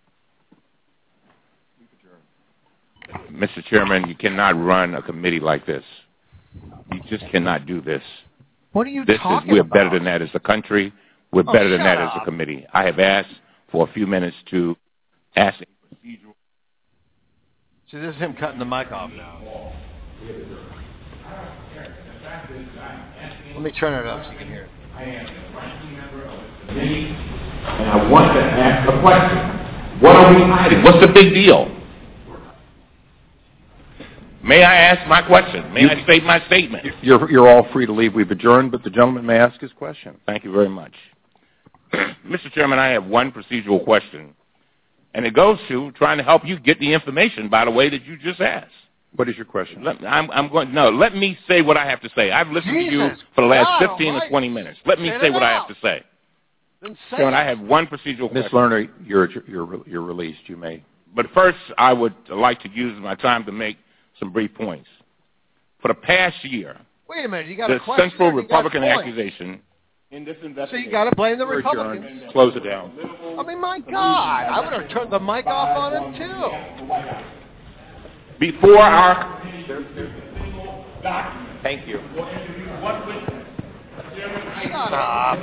Speaker 6: Mr. Chairman, you cannot run a committee like this. You just cannot do this.
Speaker 2: What are you talking
Speaker 6: we're
Speaker 2: about?
Speaker 6: Better than that as a country. We're better than that as a committee. I have asked for a few minutes to ask a procedural.
Speaker 2: See, this is him cutting the mic off now. Let me turn it up so you can hear it.
Speaker 7: I am the ranking member of the committee, and I want to ask a question. What are we hiding?
Speaker 6: What's the big deal? May I ask my question? May I state my statement?
Speaker 8: You're all free to leave. We've adjourned, but the gentleman may ask his question.
Speaker 6: Thank you very much. Mr. Chairman, I have one procedural question, and it goes to trying to help you get the information, by the way, that you just asked.
Speaker 8: What is your question?
Speaker 6: Let me say what I have to say. I've listened to you for the last 15 or 20 minutes. Let me say what I have to say. Chairman, I have one procedural question.
Speaker 8: Ms. Lerner, you're released. You may.
Speaker 6: But first, I would like to use my time to make some brief points. For the past year,
Speaker 2: wait a minute, you got a
Speaker 6: the
Speaker 2: question.
Speaker 6: central Republican accusation in this investigation.
Speaker 2: So you got to blame the Republicans.
Speaker 8: Close it down.
Speaker 2: I mean, my God, I would have turned the mic off on him too.
Speaker 6: Before our... Thank you.
Speaker 2: Shut up.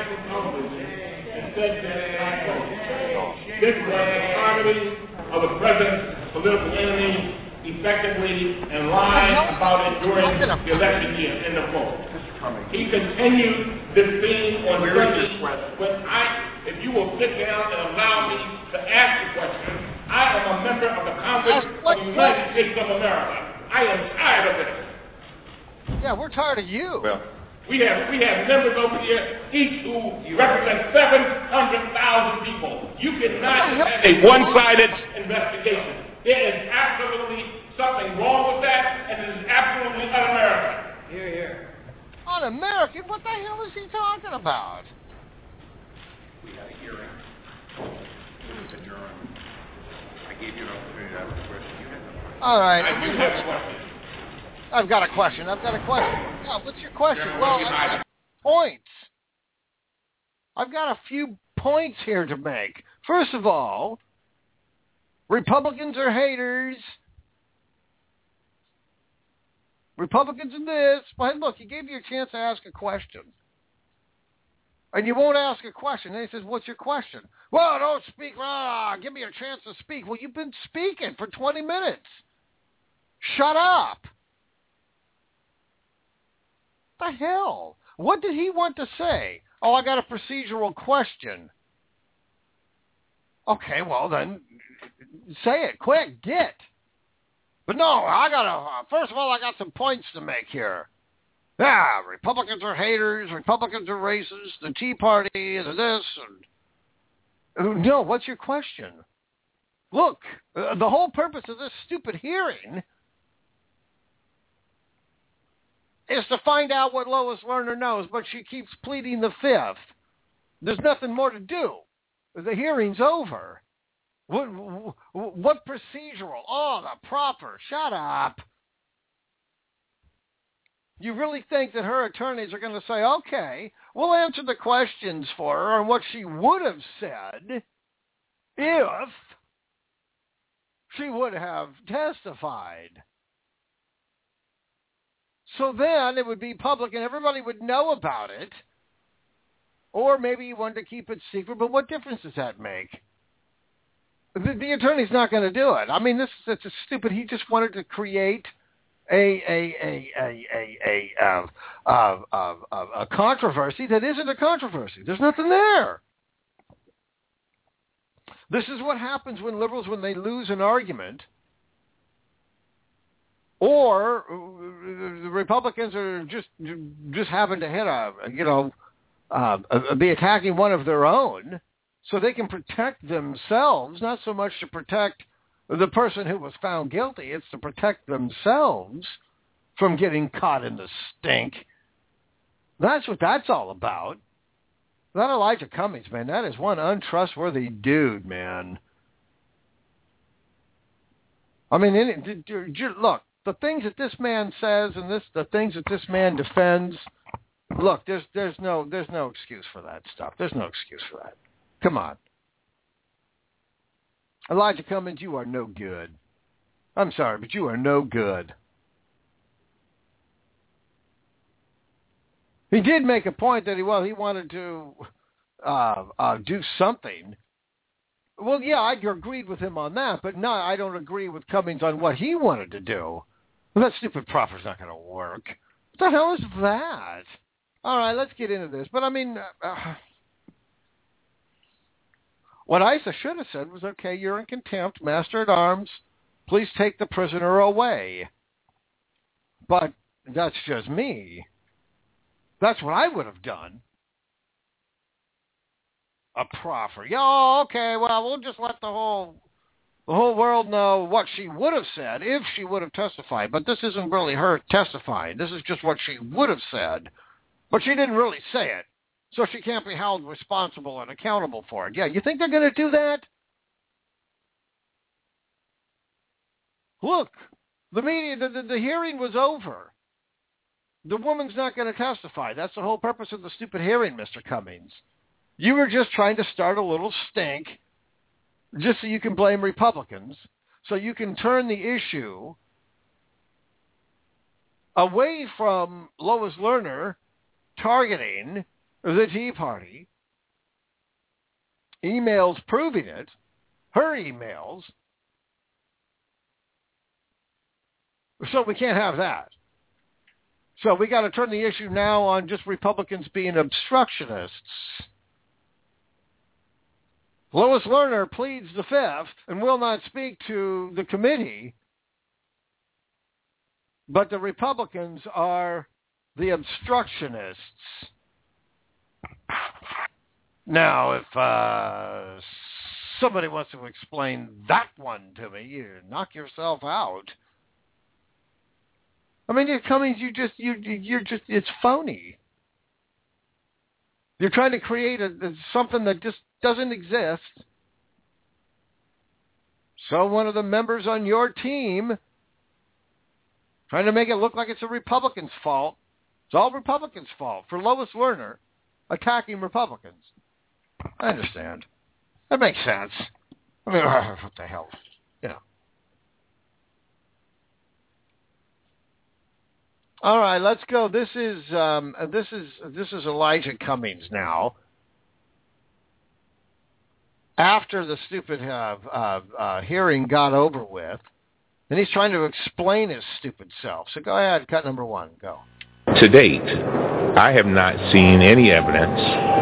Speaker 7: This was the harmony of the president's political enemies effectively and lied about it during the election year in the poll. He continued this theme on Sunday, but if you will sit down and allow me to ask the question, I am a member of the Congress of the United States of America. I am tired of this.
Speaker 2: Yeah, we're tired of you.
Speaker 6: Well,
Speaker 7: we have members over here, each who represent 700,000 people. You cannot have a one-sided investigation. There is absolutely something wrong with that, and it is absolutely un-American.
Speaker 5: Here, here.
Speaker 2: Un-American? What the hell is he talking about?
Speaker 6: we had a hearing. It was adjourned. I gave you an opportunity to ask a question. You had no question.
Speaker 2: All right.
Speaker 7: I do have a question.
Speaker 2: I've got a question. Yeah, what's your question? Well, I've got points. I've got a few points here to make. First of all, Republicans are haters. Republicans in this. Well, look, he gave you a chance to ask a question. And you won't ask a question. And he says, what's your question? Well, don't speak. Give me a chance to speak. Well, you've been speaking for 20 minutes. Shut up. What the hell? What did he want to say? Oh, I got a procedural question. Okay, well then, say it quick, get. But no, first of all, I got some points to make here. Yeah, Republicans are haters, Republicans are racist, the Tea Party is this, and... No, what's your question? Look, the whole purpose of this stupid hearing is to find out what Lois Lerner knows, but she keeps pleading the fifth. There's nothing more to do. The hearing's over. What procedural? Oh, the proper. Shut up. You really think that her attorneys are going to say, okay, we'll answer the questions for her on what she would have said if she would have testified. So then it would be public and everybody would know about it. Or maybe you wanted to keep it secret, but what difference does that make? The attorney's not going to do it. I mean, it's a stupid. He just wanted to create a controversy that isn't a controversy. There's nothing there. This is what happens when liberals, when they lose an argument, or the Republicans are just happen to hit be attacking one of their own, so they can protect themselves, not so much to protect the person who was found guilty. It's to protect themselves from getting caught in the stink. That's what that's all about. That Elijah Cummings, man, that is one untrustworthy dude, man. I mean, look, the things that this man says and the things that this man defends, look, there's no excuse for that stuff. There's no excuse for that. Come on. Elijah Cummings, you are no good. I'm sorry, but you are no good. He did make a point that he wanted to do something. Well, yeah, I agreed with him on that, but no, I don't agree with Cummings on what he wanted to do. Well, that stupid proffer's not going to work. What the hell is that? All right, let's get into this. But, I mean, what ISA should have said was, okay, you're in contempt, master at arms. Please take the prisoner away. But that's just me. That's what I would have done. A proffer. Yeah, okay, well, we'll just let the whole world know what she would have said if she would have testified. But this isn't really her testifying. This is just what she would have said. But she didn't really say it. So she can't be held responsible and accountable for it. Yeah, you think they're going to do that? Look, the media, the hearing was over. The woman's not going to testify. That's the whole purpose of the stupid hearing, Mr. Cummings. You were just trying to start a little stink just so you can blame Republicans, so you can turn the issue away from Lois Lerner targeting the Tea Party, emails proving it, her emails. So we can't have that. So we got to turn the issue now on just Republicans being obstructionists. Lois Lerner pleads the Fifth and will not speak to the committee, but the Republicans are the obstructionists. Now, if somebody wants to explain that one to me, you knock yourself out. I mean, Cummings, you're just, it's phony. You're trying to create something that just doesn't exist. So one of the members on your team trying to make it look like it's a Republican's fault. It's all Republicans' fault for Lois Lerner attacking Republicans. I understand. That makes sense. I mean, what the hell? You know. All right, let's go. This is Elijah Cummings now. After the stupid hearing got over with, and he's trying to explain his stupid self. So go ahead, cut number 1, go.
Speaker 9: To date, I have not seen any evidence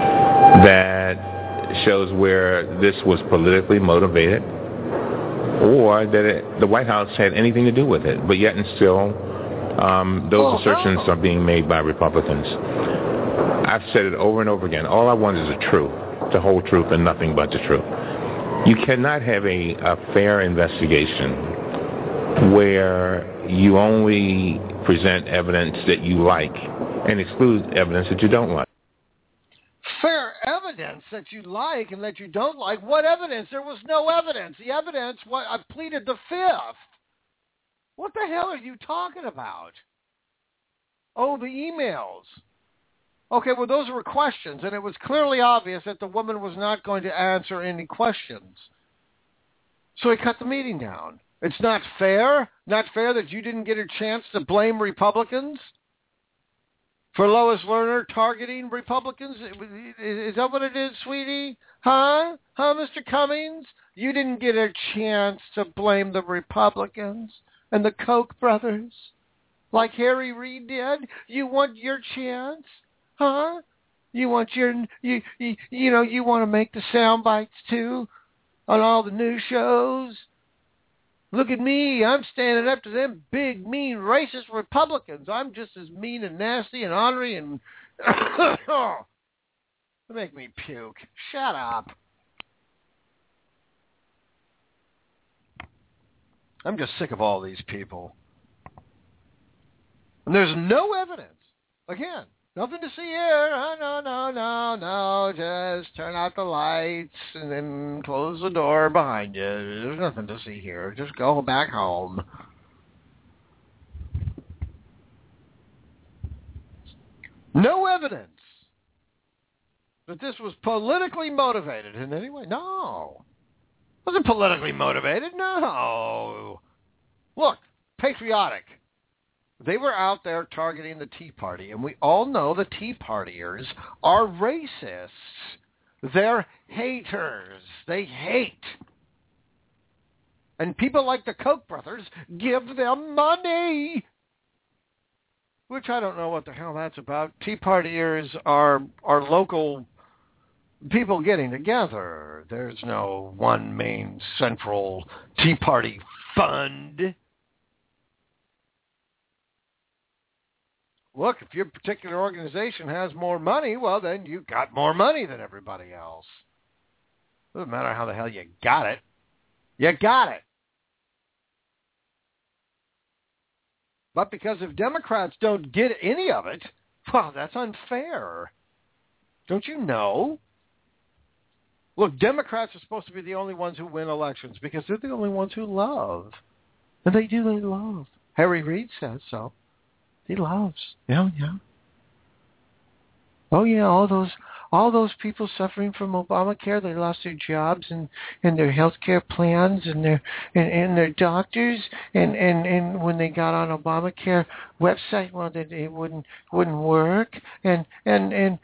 Speaker 9: that shows where this was politically motivated or that the White House had anything to do with it. But yet and still, those assertions are being made by Republicans. I've said it over and over again. All I want is the truth, the whole truth, and nothing but the truth. You cannot have a fair investigation where you only present evidence that you like and exclude evidence that you don't like.
Speaker 2: Fair evidence that you like and that you don't like? What evidence? There was no evidence. The evidence, I pleaded the Fifth. What the hell are you talking about? Oh, the emails. Okay, well, those were questions, and it was clearly obvious that the woman was not going to answer any questions. So he cut the meeting down. It's not fair? Not fair that you didn't get a chance to blame Republicans for Lois Lerner targeting Republicans? Is that what it is, sweetie? Huh, Mr. Cummings? You didn't get a chance to blame the Republicans and the Koch brothers like Harry Reid did? You want your chance? Huh? You want you want to make the sound bites too on all the news shows? Look at me. I'm standing up to them big, mean, racist Republicans. I'm just as mean and nasty and ornery and... They make me puke. Shut up. I'm just sick of all these people. And there's no evidence. Again, nothing to see here. Oh, no. Just turn out the lights and then close the door behind you. There's nothing to see here. Just go back home. No evidence that this was politically motivated in any way. No. It wasn't politically motivated. No. Look, patriotic. They were out there targeting the Tea Party, and we all know the Tea Partiers are racists. They're haters. They hate. And people like the Koch brothers give them money, which I don't know what the hell that's about. Tea Partiers are local people getting together. There's no one main central Tea Party fund. Look, if your particular organization has more money, well, then you got more money than everybody else. Doesn't matter how the hell you got it. You got it. But because if Democrats don't get any of it, well, that's unfair. Don't you know? Look, Democrats are supposed to be the only ones who win elections because they're the only ones who love. And they love. Harry Reid says so. He loves. Yeah. Oh yeah, all those people suffering from Obamacare, they lost their jobs and their health care plans and their doctors and when they got on Obamacare website, well, it wouldn't work and then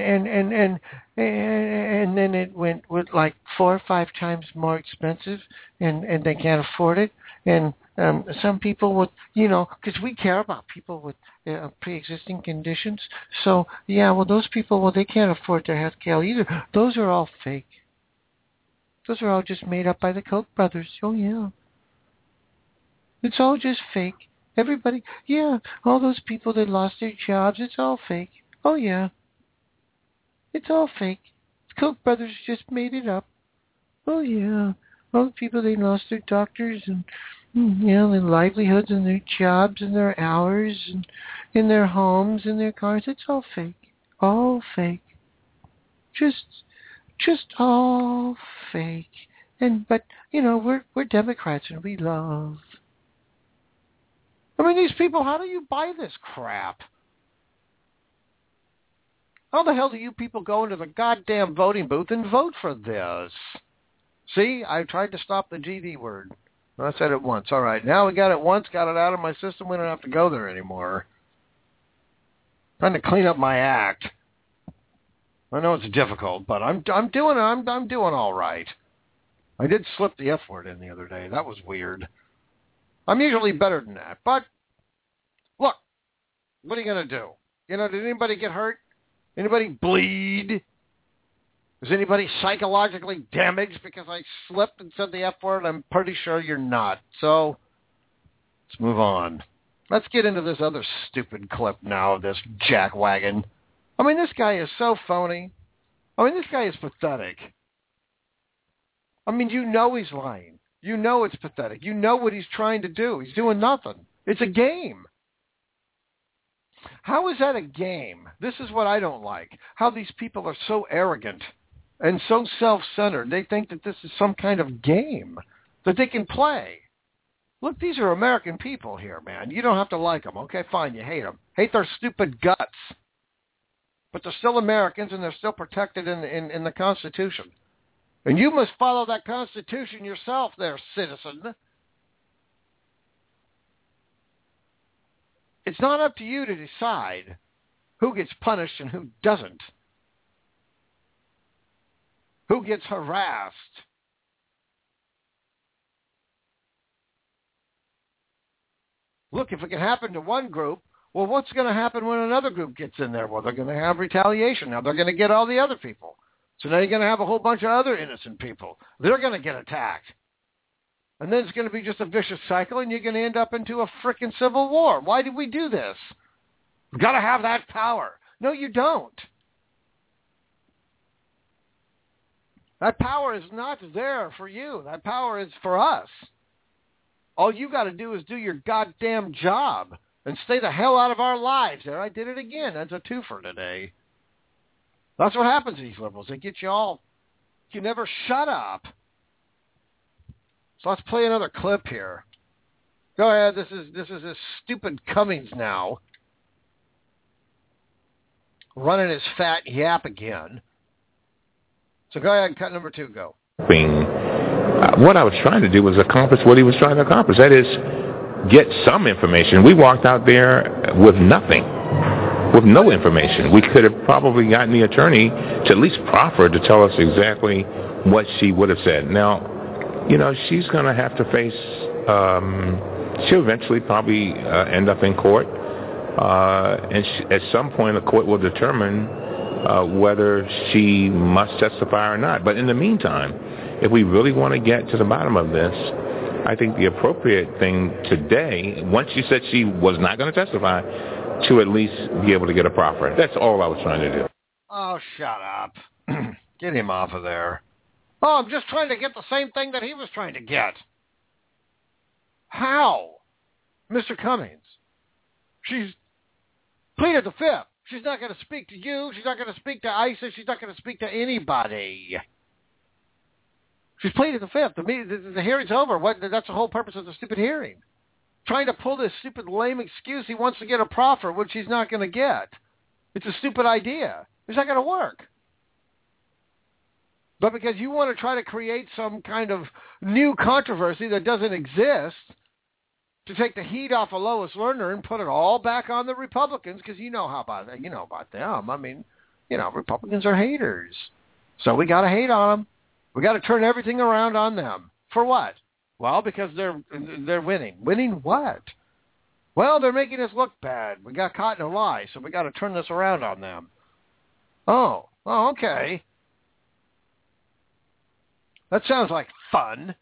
Speaker 2: it went with like 4 or 5 times more expensive and they can't afford it. And some people would, because we care about people with pre-existing conditions. So, yeah, well, those people, they can't afford their health care either. Those are all fake. Those are all just made up by the Koch brothers. Oh, yeah. It's all just fake. Everybody, yeah, all those people that lost their jobs, it's all fake. Oh, yeah. It's all fake. The Koch brothers just made it up. Oh, yeah. All the people, they lost their doctors and, their livelihoods and their jobs and their hours and in their homes and their cars. It's all fake. All fake. Just all fake. But we're Democrats and we love. I mean, these people, how do you buy this crap? How the hell do you people go into the goddamn voting booth and vote for this? See, I tried to stop the GD word. I said it once. All right, now we got it once, got it out of my system. We don't have to go there anymore. Trying to clean up my act. I know it's difficult, but I'm doing all right. I did slip the F word in the other day. That was weird. I'm usually better than that. But look, what are you going to do? Did anybody get hurt? Anybody bleed? Is anybody psychologically damaged because I slipped and said the F word? I'm pretty sure you're not. So let's move on. Let's get into this other stupid clip now, this jackwagon. I mean, this guy is so phony. I mean, this guy is pathetic. I mean, he's lying. It's pathetic. What he's trying to do. He's doing nothing. It's a game. How is that a game? This is what I don't like. How these people are so arrogant and so self-centered. They think that this is some kind of game that they can play. Look, these are American people here, man. You don't have to like them. Okay, fine, you hate them. Hate their stupid guts. But they're still Americans and they're still protected in the Constitution. And you must follow that Constitution yourself there, citizen. It's not up to you to decide who gets punished and who doesn't. Who gets harassed. Look, if it can happen to one group, well, what's going to happen when another group gets in there? Well, they're going to have retaliation. Now they're going to get all the other people. So now you're going to have a whole bunch of other innocent people. They're going to get attacked. And then it's going to be just a vicious cycle, and you're going to end up into a frickin' civil war. Why did we do this? We've got to have that power. No, you don't. That power is not there for you. That power is for us. All you got to do is do your goddamn job and stay the hell out of our lives. There, I did it again. That's a twofer today. That's what happens to these liberals. They get you all, you never shut up. So let's play another clip here. Go ahead. This is this stupid Cummings now. Running his fat yap again. So go ahead and cut number 2, go.
Speaker 9: What I was trying to do was accomplish what he was trying to accomplish. That is, get some information. We walked out there with nothing. With no information. We could have probably gotten the attorney to at least proffer to tell us exactly what she would have said. Now, she's going to have to face, she'll eventually probably end up in court. And at some point, the court will determine whether she must testify or not. But in the meantime, if we really want to get to the bottom of this, I think the appropriate thing today, once she said she was not going to testify, to at least be able to get a proffer. That's all I was trying to do.
Speaker 2: Oh, shut up. Get him off of there. Oh, I'm just trying to get the same thing that he was trying to get. How? Mr. Cummings, she's pleaded the fifth. She's not going to speak to you. She's not going to speak to ISIS. She's not going to speak to anybody. She's pleaded the fifth. The hearing's over. That's the whole purpose of the stupid hearing. Trying to pull this stupid lame excuse. He wants to get a proffer, which he's not going to get. It's a stupid idea. It's not going to work. But because you want to try to create some kind of new controversy that doesn't exist, to take the heat off of Lois Lerner and put it all back on the Republicans, because you know about them. I mean, Republicans are haters. So we got to hate on them. We got to turn everything around on them. For what? Well, because they're winning. Winning what? Well, they're making us look bad. We got caught in a lie, so we got to turn this around on them. Oh, okay. That sounds like fun.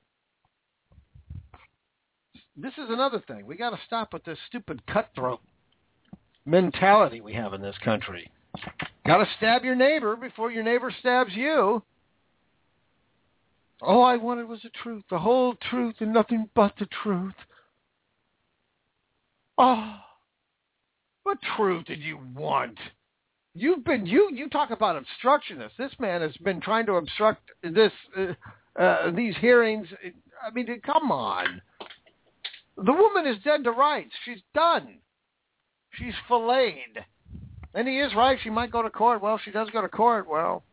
Speaker 2: This is another thing. We got to stop with this stupid cutthroat mentality we have in this country. Got to stab your neighbor before your neighbor stabs you. All I wanted was the truth, the whole truth, and nothing but the truth. Oh, what truth did you want? You talk about obstructionists. This man has been trying to obstruct these hearings. I mean, come on. The woman is dead to rights. She's done. She's filleted. And he is right. She might go to court. Well, she does go to court. Well,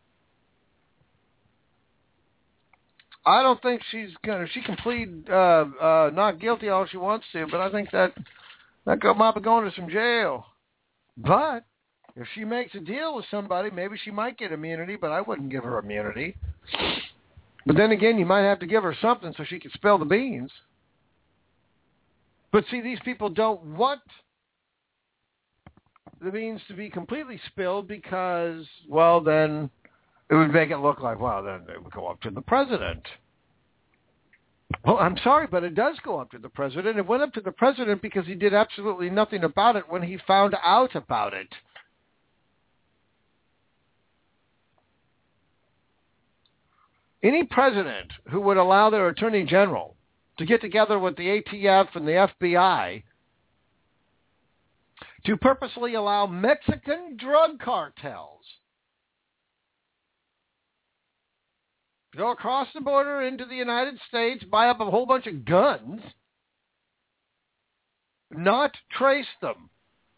Speaker 2: I don't think she can plead not guilty all she wants to, but I think that girl might be going to some jail. But if she makes a deal with somebody, maybe she might get immunity, but I wouldn't give her immunity. But then again, you might have to give her something so she can spill the beans. But see, these people don't want the beans to be completely spilled because, well, then it would make it look like, well, then it would go up to the president. Well, I'm sorry, but it does go up to the president. It went up to the president because he did absolutely nothing about it when he found out about it. Any president who would allow their attorney general to get together with the ATF and the FBI to purposely allow Mexican drug cartels to go across the border into the United States, buy up a whole bunch of guns, not trace them,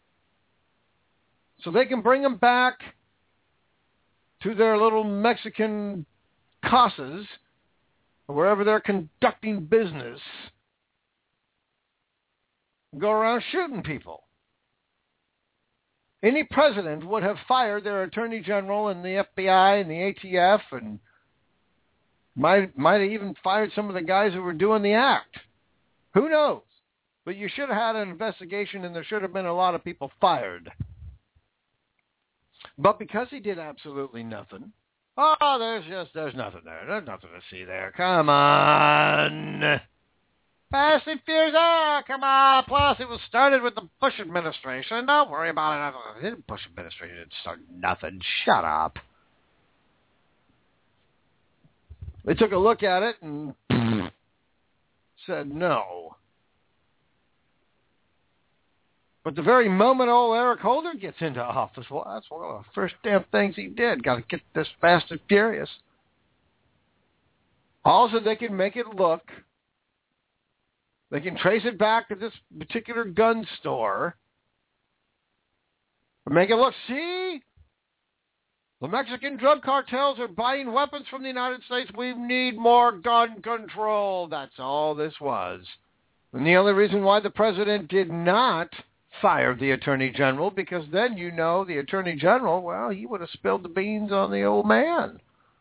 Speaker 2: so they can bring them back to their little Mexican casas, or wherever they're conducting business, go around shooting people. Any president would have fired their attorney general and the FBI and the ATF, and might have even fired some of the guys who were doing the act. Who knows? But you should have had an investigation, and there should have been a lot of people fired. But because he did absolutely nothing, there's nothing there. There's nothing to see there. Come on. Fast and Furious, come on. Plus, it was started with the Bush administration. Don't worry about it. The Bush administration didn't start nothing. Shut up. They took a look at it and said no. But the very moment old Eric Holder gets into office, well, that's one of the first damn things he did. Got to get this Fast and Furious. Also, they can make it look. They can trace it back to this particular gun store. Make it look, see? The Mexican drug cartels are buying weapons from the United States. We need more gun control. That's all this was. And the only reason why the president did not fire the attorney general, because then the attorney general, well, he would have spilled the beans on the old man.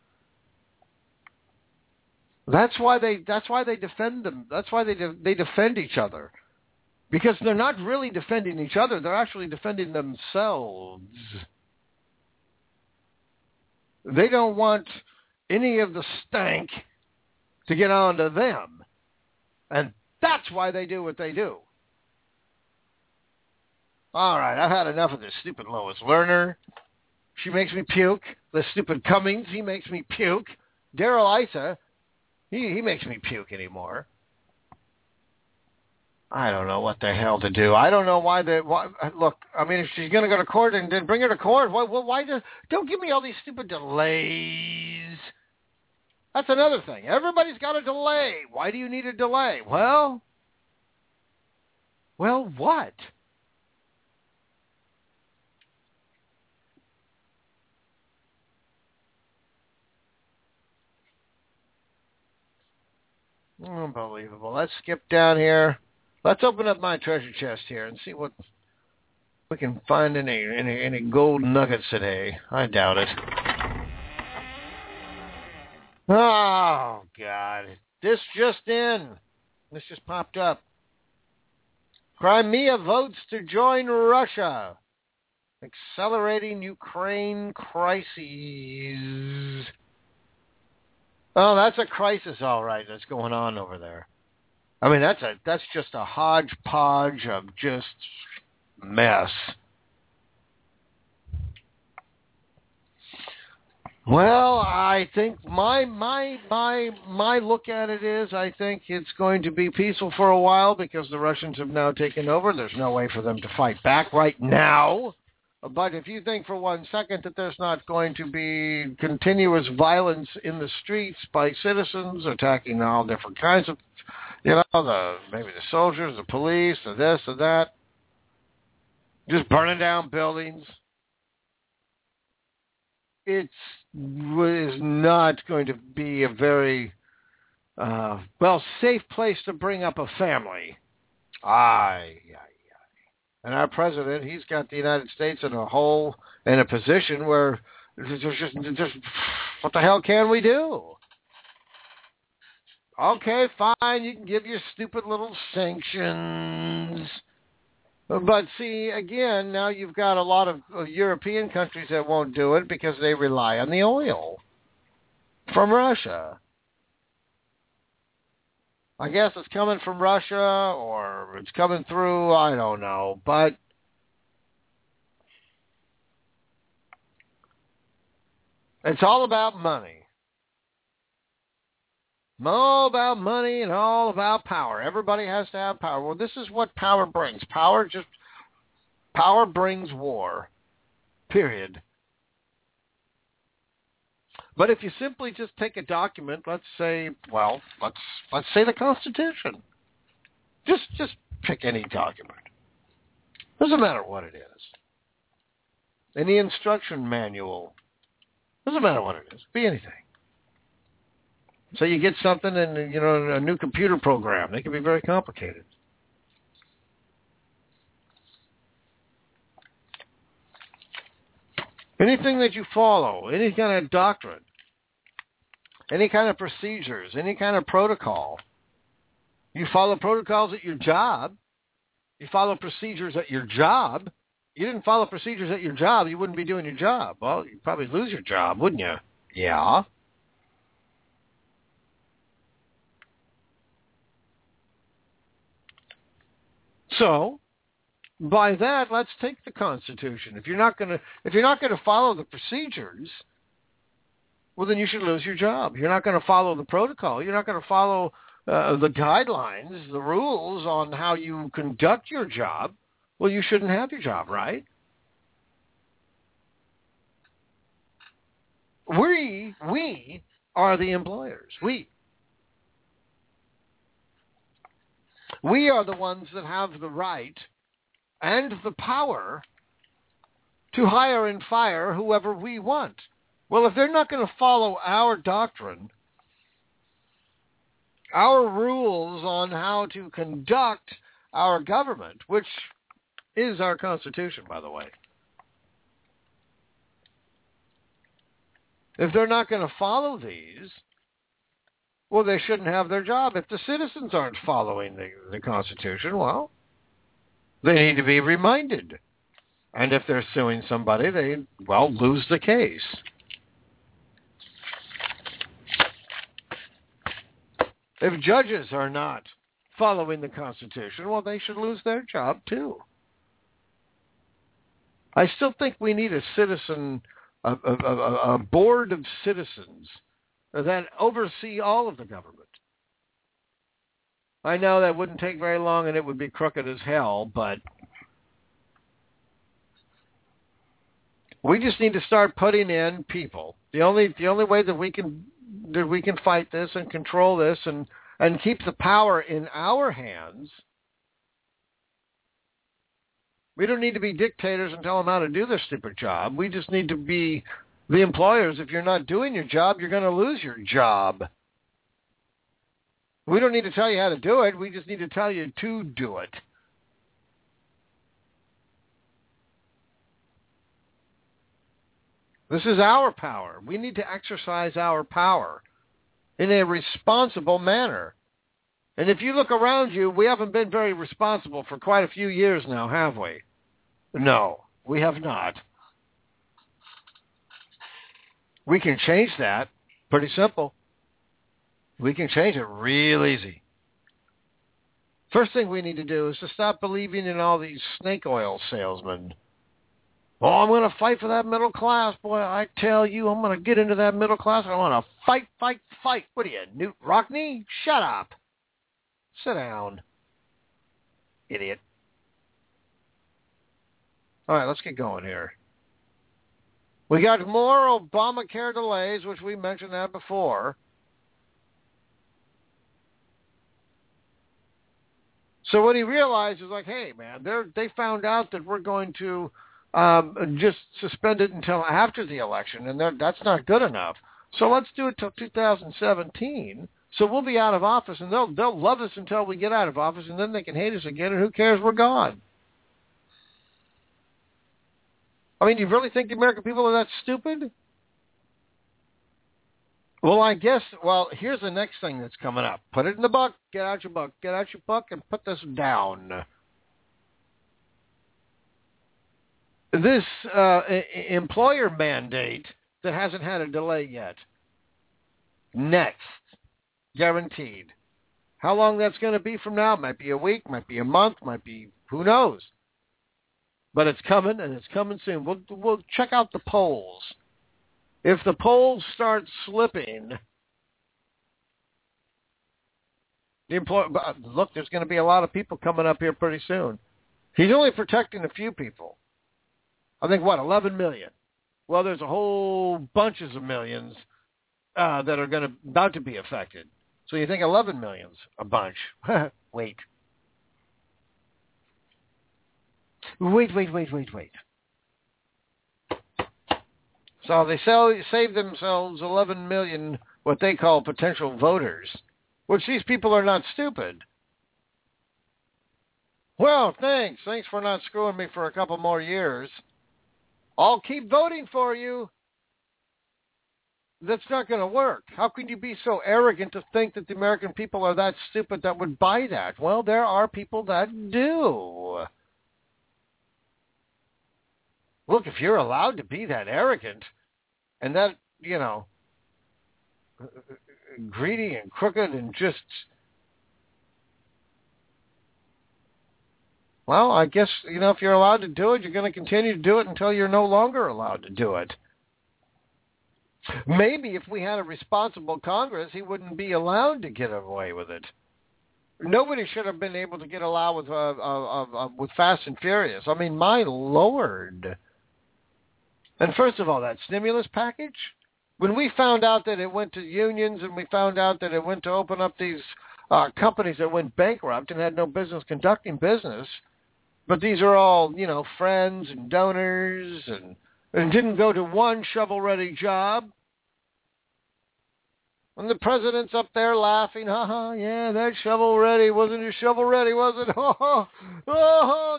Speaker 2: That's why they defend them. That's why they defend each other, because they're not really defending each other. They're actually defending themselves. They don't want any of the stank to get onto them, and that's why they do what they do. All right, I've had enough of this stupid Lois Lerner. She makes me puke. The stupid Cummings, he makes me puke. Darrell Issa, he makes me puke anymore. I don't know what the hell to do. I don't know why look, I mean, if she's going to go to court, and then bring her to court, why don't give me all these stupid delays. That's another thing. Everybody's got a delay. Why do you need a delay? Well, what? Unbelievable. Let's skip down here. Let's open up my treasure chest here and see what we can find any gold nuggets today. I doubt it. Oh, God. This just popped up. Crimea votes to join Russia. Accelerating Ukraine crises. Oh, that's a crisis, all right, that's going on over there. I mean, that's just a hodgepodge of just mess. Well, I think my look at it is I think it's going to be peaceful for a while because the Russians have now taken over. There's no way for them to fight back right now. But if you think for 1 second that there's not going to be continuous violence in the streets by citizens attacking all different kinds of, maybe the soldiers, the police, the this, the that, just burning down buildings, it is not going to be a very, safe place to bring up a family. And our president, he's got the United States in a position where there's just what the hell can we do? Okay, fine, you can give your stupid little sanctions. But see, again, now you've got a lot of European countries that won't do it because they rely on the oil from Russia. I guess it's coming from Russia or it's coming through, I don't know. But it's all about money. All about money and all about power. Everybody has to have power. Well, this is what power brings. Power brings war. Period. But if you simply just take a document, let's say the Constitution. Just pick any document. Doesn't matter what it is. Any instruction manual. Doesn't matter what it is. Be anything. So you get something in, a new computer program. They can be very complicated. Anything that you follow, any kind of doctrine, any kind of procedures, any kind of protocol. You follow protocols at your job. You follow procedures at your job. You didn't follow procedures at your job, you wouldn't be doing your job. Well, you'd probably lose your job, wouldn't you? Yeah. So, by that, let's take the Constitution. If you're not going to follow the procedures, well, then you should lose your job. You're not going to follow the protocol. You're not going to follow the guidelines, the rules on how you conduct your job. Well, you shouldn't have your job, right? We are the employers. We are the ones that have the right and the power to hire and fire whoever we want. Well, if they're not going to follow our doctrine, our rules on how to conduct our government, which is our Constitution, by the way, if they're not going to follow these, well, they shouldn't have their job. If the citizens aren't following the Constitution, well, they need to be reminded. And if they're suing somebody, they, lose the case. If judges are not following the Constitution, well, they should lose their job, too. I still think we need a board of citizens that oversee all of the government. I know that wouldn't take very long and it would be crooked as hell, but we just need to start putting in people. The only way that we can fight this and control this and keep the power in our hands. We don't need to be dictators and tell them how to do their stupid job. We just need to be the employers. If you're not doing your job, you're going to lose your job. We don't need to tell you how to do it. We just need to tell you to do it. This is our power. We need to exercise our power in a responsible manner. And if you look around you, we haven't been very responsible for quite a few years now, have we? No, we have not. We can change that. Pretty simple. We can change it real easy. First thing we need to do is to stop believing in all these snake oil salesmen. Oh, I'm going to fight for that middle class. Boy, I tell you, I'm going to get into that middle class. I want to fight, fight, fight. What are you, Newt Rockney? Shut up. Sit down. Idiot. All right, let's get going here. We got more Obamacare delays, which we mentioned that before. So what he realized is like, hey, man, they found out that we're going to just suspend it until after the election, and that's not good enough. So let's do it till 2017. So we'll be out of office, and they'll love us until we get out of office, and then they can hate us again, and who cares? We're gone. I mean, do you really think the American people are that stupid? Well, I guess, here's the next thing that's coming up. Put it in the book. Get out your book. Get out your book and put this down. This employer mandate that hasn't had a delay yet. Next. Guaranteed. How long that's going to be from now? Might be a week, might be a month, might be, who knows? But it's coming, and it's coming soon. We'll check out the polls. If the polls start slipping, look, there's going to be a lot of people coming up here pretty soon. He's only protecting a few people. I think, 11 million? Well, there's a whole bunches of millions that are about to be affected. So you think 11 million's a bunch. Wait. So they save themselves 11 million, what they call potential voters, which these people are not stupid. Well, thanks. Thanks for not screwing me for a couple more years. I'll keep voting for you. That's not going to work. How can you be so arrogant to think that the American people are that stupid that would buy that? Well, there are people that do. Look, if you're allowed to be that arrogant and that, greedy and crooked and just, well, I guess, if you're allowed to do it, you're going to continue to do it until you're no longer allowed to do it. Maybe if we had a responsible Congress, he wouldn't be allowed to get away with it. Nobody should have been able to get allowed with Fast and Furious. I mean, my Lord. And first of all, that stimulus package, when we found out that it went to unions and we found out that it went to open up these companies that went bankrupt and had no business conducting business, but these are all, friends and donors and didn't go to one shovel-ready job. And the president's up there laughing, yeah, that shovel-ready. Wasn't your shovel-ready, was it? Oh,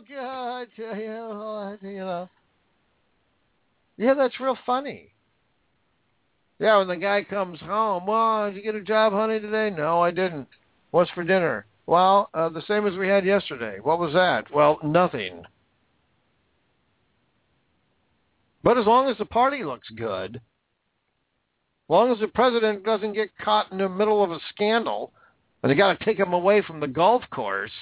Speaker 2: God, Yeah, that's real funny. Yeah, when the guy comes home, well, did you get a job, honey, today? No, I didn't. What's for dinner? Well, the same as we had yesterday. What was that? Well, nothing. But as long as the party looks good, as long as the president doesn't get caught in the middle of a scandal and they got to take him away from the golf course.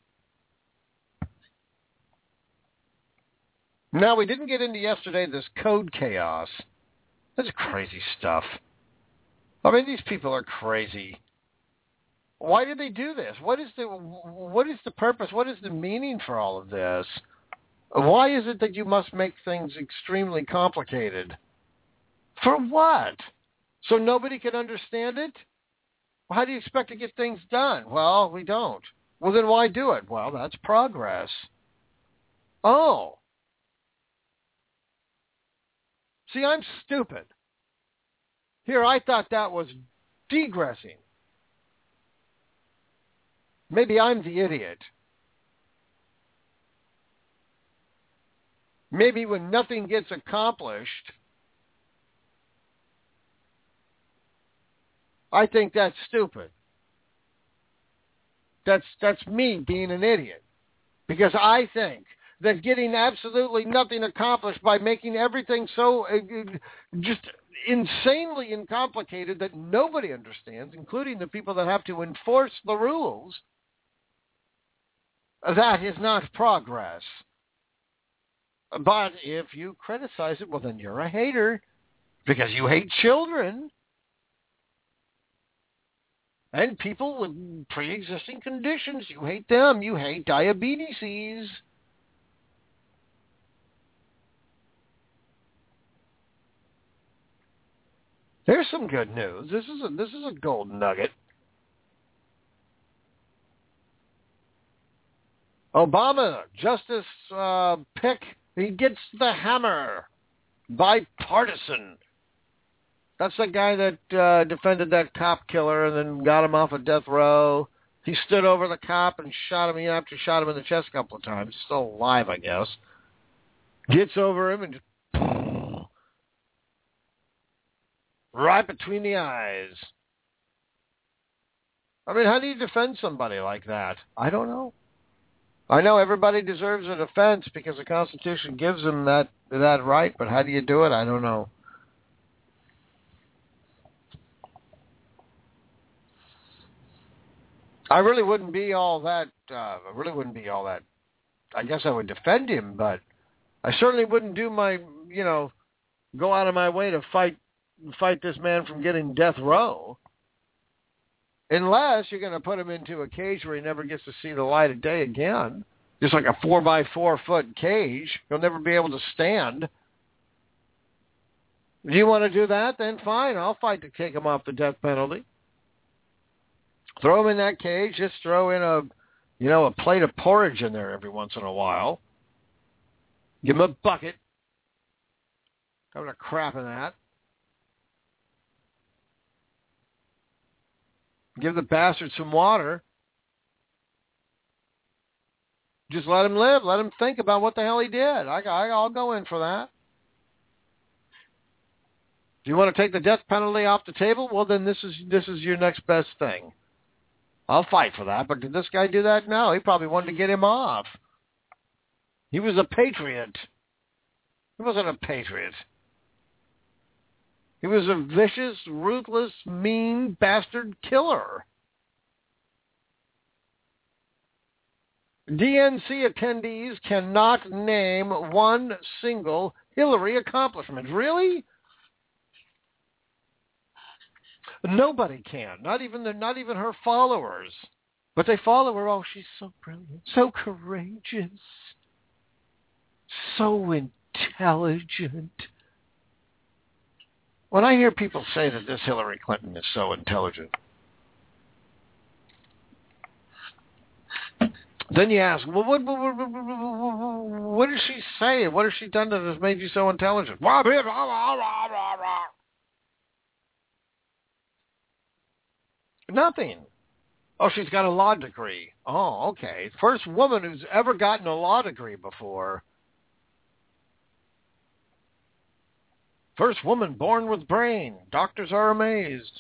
Speaker 2: Now, we didn't get into yesterday this code chaos. That's crazy stuff. I mean, these people are crazy. Why did they do this? What is the purpose? What is the meaning for all of this? Why is it that you must make things extremely complicated? For what? So nobody can understand it? Well, how do you expect to get things done? Well, we don't. Well, then why do it? Well, that's progress. Oh. See, I'm stupid. Here, I thought that was degressing. Maybe I'm the idiot. Maybe when nothing gets accomplished, I think that's stupid. That's me being an idiot. Because I think that getting absolutely nothing accomplished by making everything so just insanely complicated that nobody understands, including the people that have to enforce the rules, that is not progress. But if you criticize it, well, then you're a hater because you hate children and people with pre-existing conditions. You hate them. You hate diabetes. Here's some good news. This is a gold nugget. Obama, Justice Pick, he gets the hammer. Bipartisan. That's the guy that defended that cop killer and then got him off of death row. He stood over the cop and shot him. He actually shot him in the chest a couple of times. He's still alive, I guess. Gets over him and just right between the eyes. I mean, how do you defend somebody like that? I don't know. I know everybody deserves a defense because the Constitution gives them that right, but how do you do it? I don't know. I really wouldn't be all that. I guess I would defend him, but I certainly wouldn't do my, go out of my way to fight this man from getting death row. Unless you're going to put him into a cage where he never gets to see the light of day again. Just like a 4x4-foot cage. He'll never be able to stand. Do you want to do that? Then fine. I'll fight to take him off the death penalty. Throw him in that cage. Just throw in a plate of porridge in there every once in a while. Give him a bucket. Throw a crap in that. Give the bastard some water. Just let him live. Let him think about what the hell he did. I'll go in for that. Do you want to take the death penalty off the table? Well, then this is your next best thing. I'll fight for that. But did this guy do that? No. He probably wanted to get him off. He was a patriot. He wasn't a patriot. He was a vicious, ruthless, mean bastard killer. DNC attendees cannot name one single Hillary accomplishment. Really? Nobody can. Not even her followers. But they follow her. Oh, she's so brilliant, so courageous, so intelligent. When I hear people say that this Hillary Clinton is so intelligent, then you ask, well, what did she say? What has she done that has made you so intelligent? Nothing. Oh, she's got a law degree. Oh, okay. First woman who's ever gotten a law degree before. First woman born with brain. Doctors are amazed.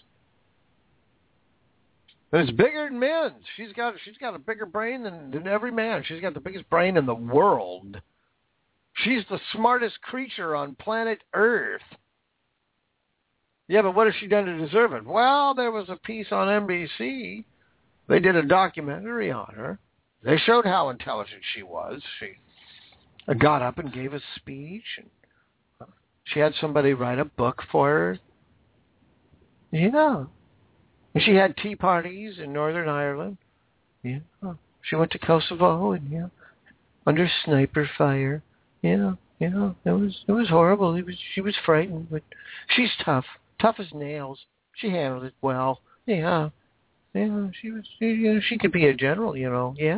Speaker 2: And it's bigger than men's. She's got a bigger brain than every man. She's got the biggest brain in the world. She's the smartest creature on planet Earth. Yeah, but what has she done to deserve it? Well, there was a piece on NBC. They did a documentary on her. They showed how intelligent she was. She got up and gave a speech, and she had somebody write a book for her. Yeah. And she had tea parties in Northern Ireland. Yeah. She went to Kosovo and under sniper fire. Yeah. It was horrible. She was frightened, but she's tough. Tough as nails. She handled it well. Yeah. She was she could be a general, Yeah.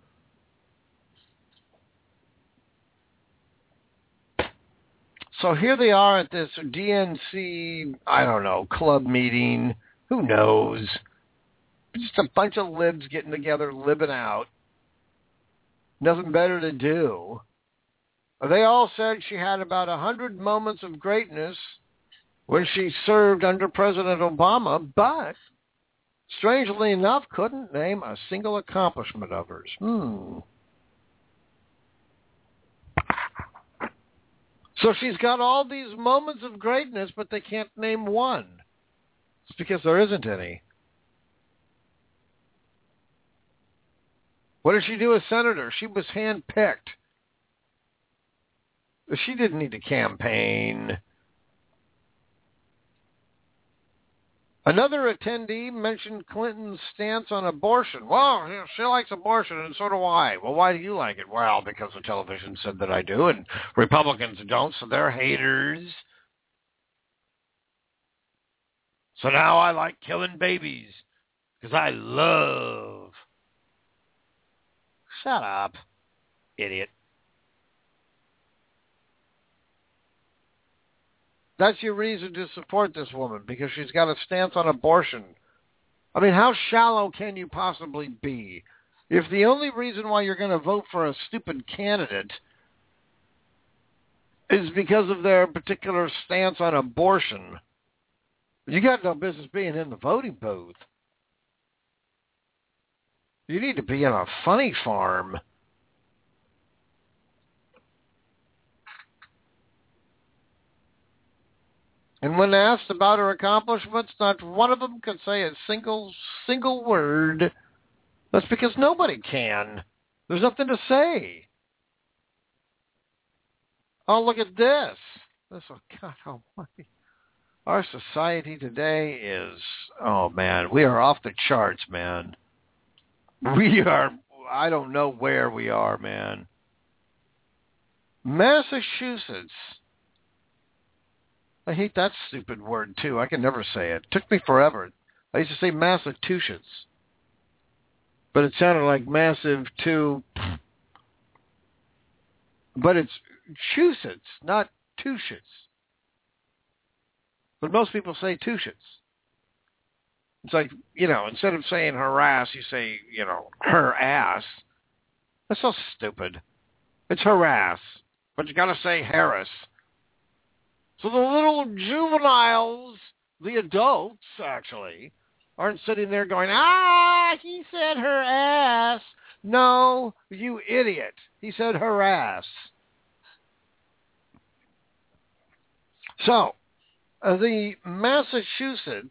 Speaker 2: So here they are at this DNC, I don't know, club meeting. Who knows? Just a bunch of libs getting together, libbing out. Nothing better to do. They all said she had about 100 moments of greatness when she served under President Obama, but strangely enough, couldn't name a single accomplishment of hers. So she's got all these moments of greatness, but they can't name one. It's because there isn't any. What did she do as senator? She was handpicked. She didn't need to campaign. Another attendee mentioned Clinton's stance on abortion. Well, she likes abortion, and so do I. Well, why do you like it? Well, because the television said that I do, and Republicans don't, so they're haters. So now I like killing babies, because I love. Shut up, idiot. That's your reason to support this woman, because she's got a stance on abortion. I mean, how shallow can you possibly be? If the only reason why you're going to vote for a stupid candidate is because of their particular stance on abortion, you got no business being in the voting booth. You need to be in a funny farm. And when asked about her accomplishments, not one of them could say a single word. That's because nobody can. There's nothing to say. Oh, look at this. Oh, God almighty. Our society today is, oh, man, we are off the charts, man. We are, I don't know where we are, man. Massachusetts. I hate that stupid word, too. I can never say it. It took me forever. I used to say Massachusetts. But it sounded like massive, too. But it's Massachusetts, not Tushits. But most people say Tushits. It's like, instead of saying harass, you say, her ass. That's so stupid. It's harass. But you got to say Harris. So the little juveniles, the adults, actually, aren't sitting there going, he said her ass. No, you idiot. He said harass. So, the Massachusetts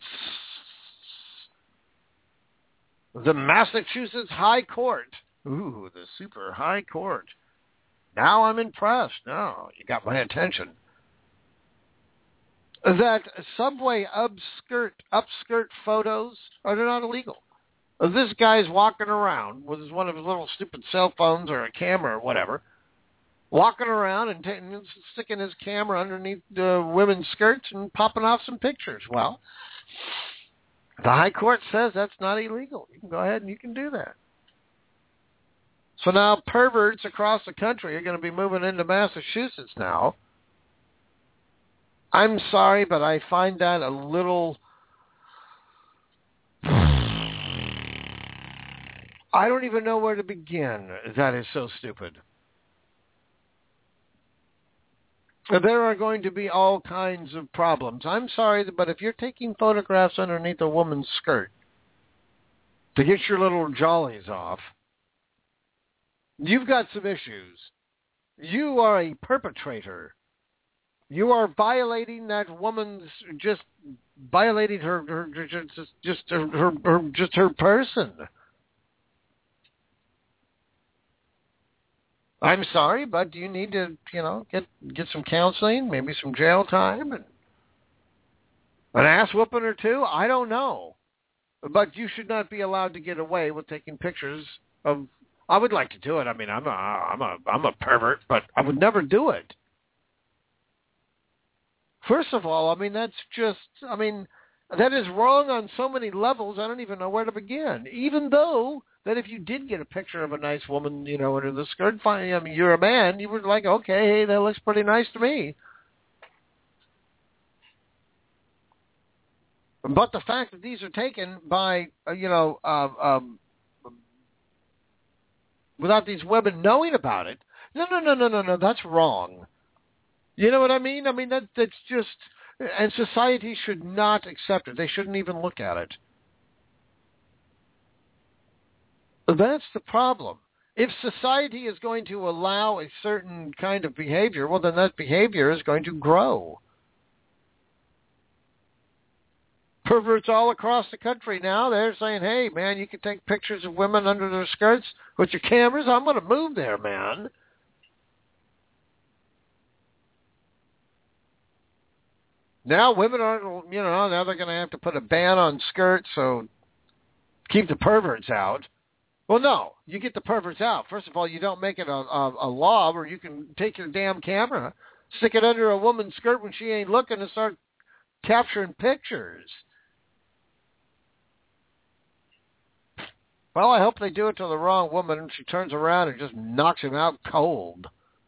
Speaker 2: High Court. Ooh, the super high court. Now I'm impressed. Now you got my attention. That subway upskirt photos are not illegal. This guy's walking around with one of his little stupid cell phones or a camera or whatever, walking around and sticking his camera underneath women's skirts and popping off some pictures. Well, the High Court says that's not illegal. You can go ahead and you can do that. So now perverts across the country are going to be moving into Massachusetts now. I'm sorry, but I find that a little... I don't even know where to begin. That is so stupid. There are going to be all kinds of problems. I'm sorry, but if you're taking photographs underneath a woman's skirt to get your little jollies off, you've got some issues. You are a perpetrator. You are violating that woman's, just violating her person. I'm sorry, but you need to, get some counseling, maybe some jail time, and an ass whooping or two. I don't know, but you should not be allowed to get away with taking pictures of. I would like to do it. I mean, I'm a pervert, but I would never do it. First of all, that is wrong on so many levels, I don't even know where to begin. Even though that if you did get a picture of a nice woman, under the skirt, fine, you're a man, you were like, okay, hey, that looks pretty nice to me. But the fact that these are taken by, without these women knowing about it, no, that's wrong. You know what I mean? That's just, and society should not accept it. They shouldn't even look at it. That's the problem. If society is going to allow a certain kind of behavior, well, then that behavior is going to grow. Perverts all across the country now, they're saying, hey, man, you can take pictures of women under their skirts with your cameras. I'm going to move there, man. Now women aren't, now they're going to have to put a ban on skirts, so keep the perverts out. Well, no, you get the perverts out. First of all, you don't make it a law where you can take your damn camera, stick it under a woman's skirt when she ain't looking, and start capturing pictures. Well, I hope they do it to the wrong woman and she turns around and just knocks him out cold.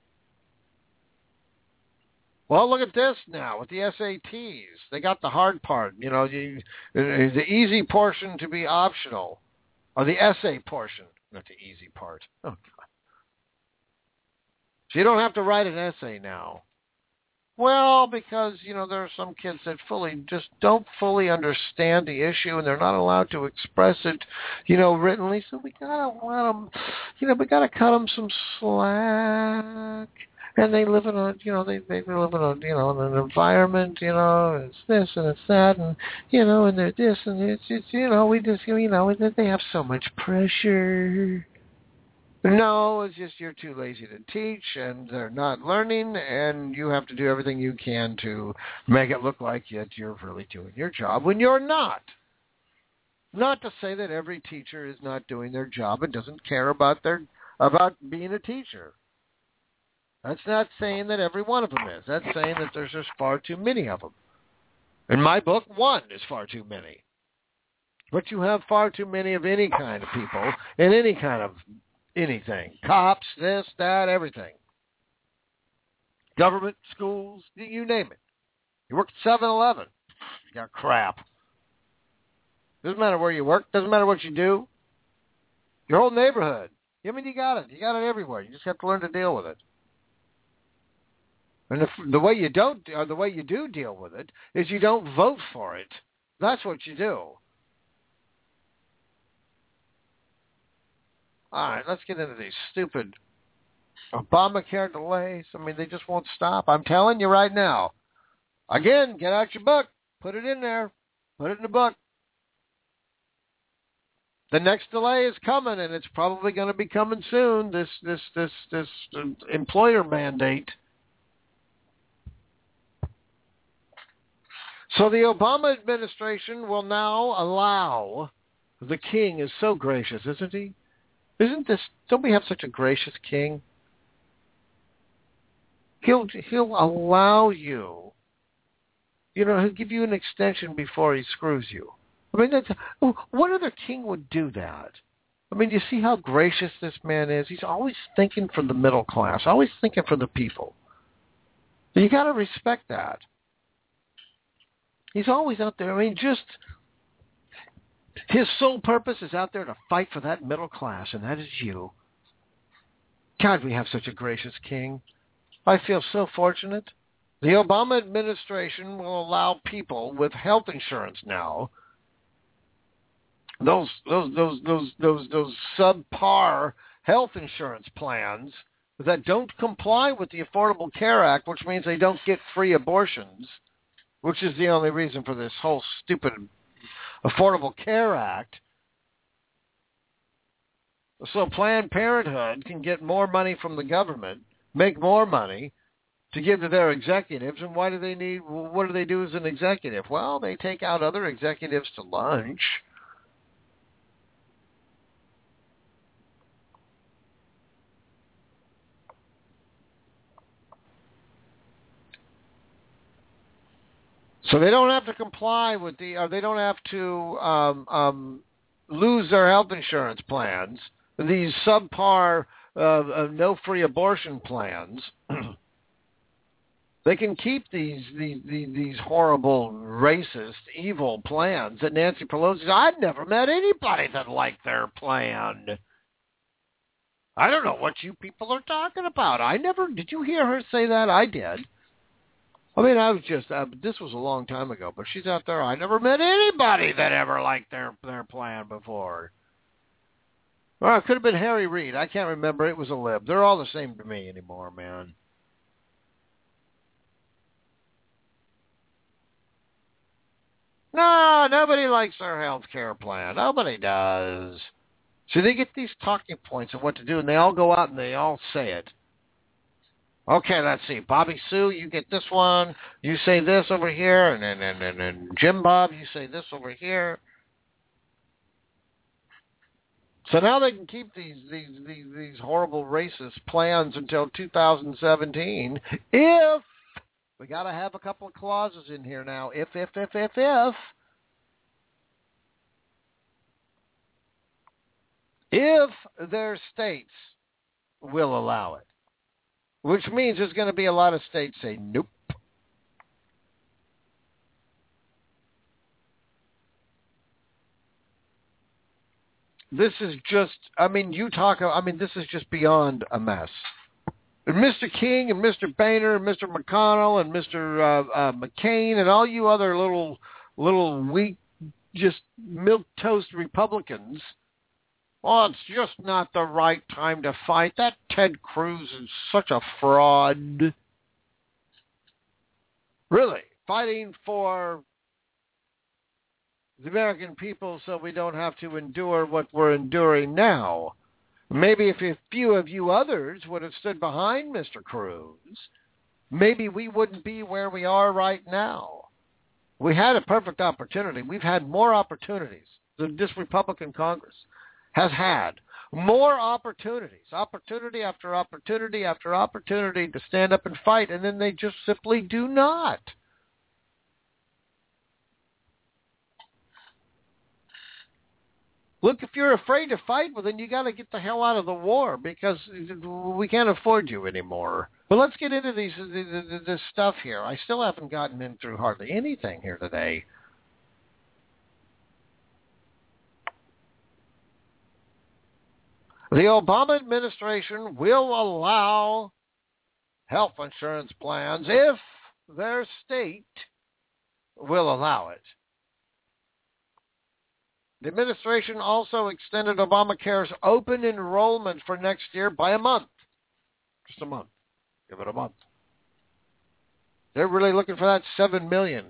Speaker 2: Well, look at this now with the SATs. They got the hard part, the easy portion to be optional, or the essay portion, not the easy part. Oh, God. So you don't have to write an essay now. Well, because, there are some kids that don't fully understand the issue, and they're not allowed to express it, writtenly. So we gotta let them, we gotta cut them some slack. And they live in they live in an environment, it's this and it's that, and, and they're this and it's, they have so much pressure. No, it's just you're too lazy to teach, and they're not learning, and you have to do everything you can to make it look like you're really doing your job when you're not. Not to say that every teacher is not doing their job and doesn't care about being a teacher. That's not saying that every one of them is. That's saying that there's just far too many of them. In my book, one is far too many. But you have far too many of any kind of people in any kind of anything. Cops, this, that, everything. Government, schools, you name it. You work at 7-Eleven. You got crap. Doesn't matter where you work. Doesn't matter what you do. Your whole neighborhood. You got it. You got it everywhere. You just have to learn to deal with it. And the way you do deal with it is you don't vote for it. That's what you do. All right, let's get into these stupid Obamacare delays. They just won't stop. I'm telling you right now. Again, get out your book. Put it in there. Put it in the book. The next delay is coming, and it's probably going to be coming soon. This employer mandate. So the Obama administration will now allow, the king is so gracious, isn't he? Don't we have such a gracious king? He'll allow you, he'll give you an extension before he screws you. What other king would do that? You see how gracious this man is? He's always thinking for the middle class, always thinking for the people. You got to respect that. He's always out there. His sole purpose is out there to fight for that middle class, and that is you. God, we have such a gracious king. I feel so fortunate. The Obama administration will allow people with health insurance now, those subpar health insurance plans that don't comply with the Affordable Care Act, which means they don't get free abortions, which is the only reason for this whole stupid Affordable Care Act. So Planned Parenthood can get more money from the government, make more money to give to their executives. And what do they do as an executive? Well, they take out other executives to lunch. So they don't have to comply with they don't have to lose their health insurance plans, these subpar no free abortion plans. They can keep these horrible, racist, evil plans that Nancy Pelosi said. I've never met anybody that liked their plan. I don't know what you people are talking about. Did you hear her say that? I did. This was a long time ago, but she's out there. I never met anybody that ever liked their plan before. Or it could have been Harry Reid. I can't remember. It was a lib. They're all the same to me anymore, man. No, nobody likes our health care plan. Nobody does. So they get these talking points of what to do, and they all go out and they all say it. Okay, let's see. Bobby Sue, you get this one. You say this over here, and Jim Bob, you say this over here. So now they can keep these horrible racist plans until 2017 if we got to have a couple of clauses in here now. If their states will allow it, which means there's going to be a lot of states say nope. This is just, this is just beyond a mess. And Mr. King and Mr. Boehner and Mr. McConnell and Mr. McCain and all you other little weak, just milquetoast Republicans, well, it's just not the right time to fight. That Ted Cruz is such a fraud. Really, fighting for the American people so we don't have to endure what we're enduring now. Maybe if a few of you others would have stood behind Mr. Cruz, maybe we wouldn't be where we are right now. We had a perfect opportunity. We've had more opportunities than this Republican Congress has had. More opportunities, opportunity after opportunity after opportunity to stand up and fight, and then they just simply do not. Look, if you're afraid to fight, well, then you got to get the hell out of the war because we can't afford you anymore. But let's get into this stuff here. I still haven't gotten in through hardly anything here today. The Obama administration will allow health insurance plans if their state will allow it. The administration also extended Obamacare's open enrollment for next year by a month. Just a month. Give it a month. They're really looking for that $7 million.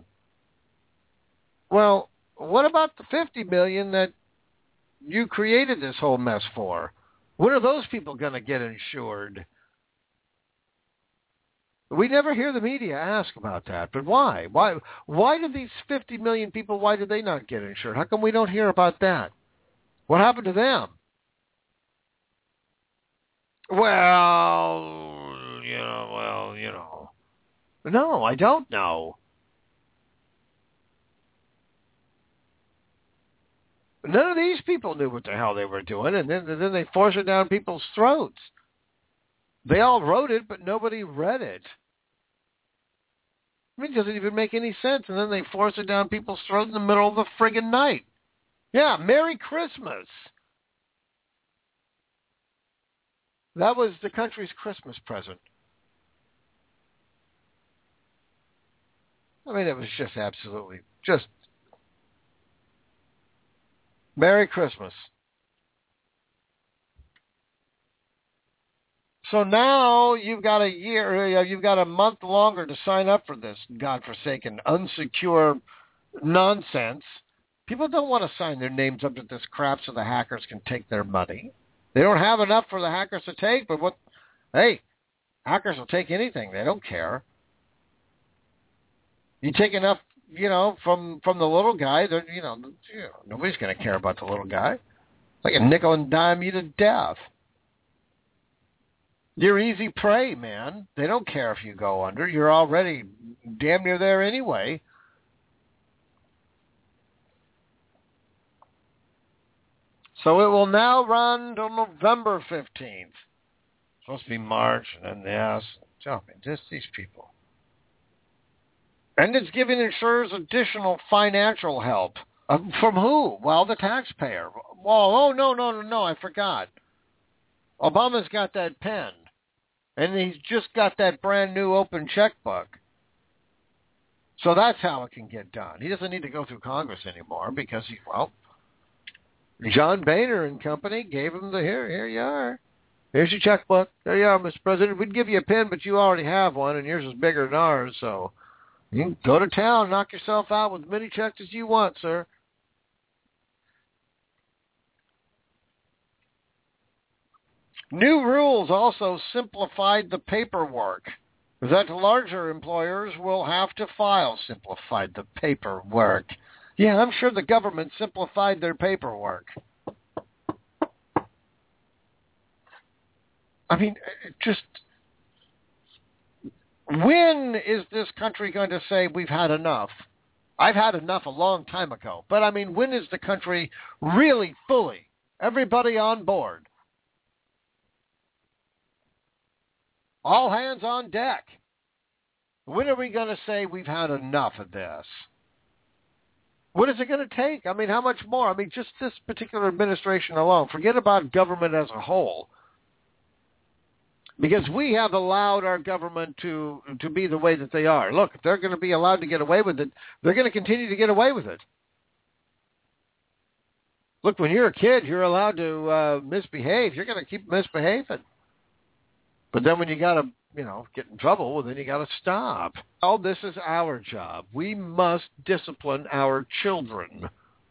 Speaker 2: Well, what about the $50 million that you created this whole mess for? When are those people going to get insured? We never hear the media ask about that, but why? Why do these 50 million people, why did they not get insured? How come we don't hear about that? What happened to them? Well, you know. No, I don't know. None of these people knew what the hell they were doing, and then they force it down people's throats. They all wrote it, but nobody read it. I mean, it doesn't even make any sense, and then they force it down people's throats in the middle of the friggin' night. Yeah, Merry Christmas. That was the country's Christmas present. I mean, it was just absolutely, just Merry Christmas. So now you've got a month longer to sign up for this godforsaken, unsecure nonsense. People don't want to sign their names up to this crap so the hackers can take their money. They don't have enough for the hackers to take, but hackers will take anything. They don't care. You take enough, from the little guy, nobody's going to care about the little guy. They can nickel and dime you to death. You're easy prey, man. They don't care if you go under. You're already damn near there anyway. So it will now run till November 15th. It's supposed to be March, and then just these people. And it's giving insurers additional financial help. From who? Well, the taxpayer. Well, no, I forgot. Obama's got that pen. And he's just got that brand new open checkbook. So that's how it can get done. He doesn't need to go through Congress anymore because John Boehner and company gave him here you are. Here's your checkbook. There you are, Mr. President. We'd give you a pen, but you already have one, and yours is bigger than ours, so you can go to town, knock yourself out with as many checks as you want, sir. New rules also simplified the paperwork that larger employers will have to file. Simplified the paperwork. Yeah, I'm sure the government simplified their paperwork. I mean, just when is this country going to say we've had enough? I've had enough a long time ago. But, I mean, when is the country really fully, everybody on board? All hands on deck. When are we going to say we've had enough of this? What is it going to take? I mean, how much more? I mean, just this particular administration alone. Forget about government as a whole. Because we have allowed our government to be the way that they are. Look, if they're going to be allowed to get away with it, they're going to continue to get away with it. Look, when you're a kid, you're allowed to misbehave. You're going to keep misbehaving. But then when you got to, get in trouble, well, then you got to stop. Oh, this is our job. We must discipline our children.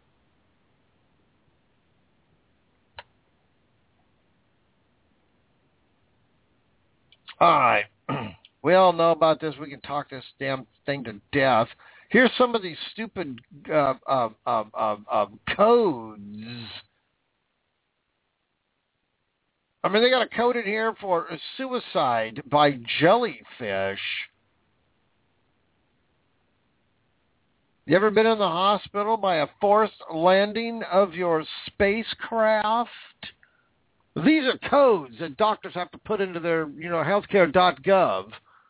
Speaker 2: All right. We all know about this. We can talk this damn thing to death. Here's some of these stupid codes. I mean, they got a code in here for suicide by jellyfish. You ever been in the hospital by a forced landing of your spacecraft? These are codes that doctors have to put into their, healthcare.gov.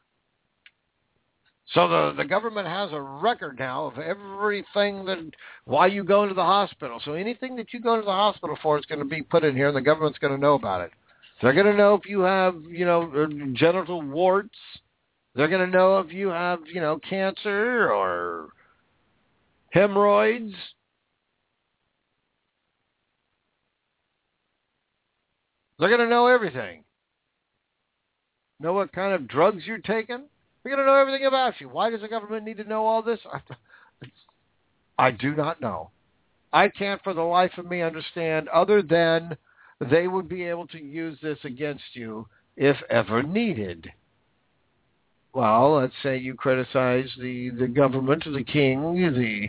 Speaker 2: So the government has a record now of everything why you go into the hospital. So anything that you go to the hospital for is going to be put in here, and the government's going to know about it. They're going to know if you have, genital warts. They're going to know if you have, cancer or hemorrhoids. They're going to know everything. Know what kind of drugs you're taking? They're going to know everything about you. Why does the government need to know all this? I do not know. I can't for the life of me understand, other than they would be able to use this against you if ever needed. Well, let's say you criticize the government, the king,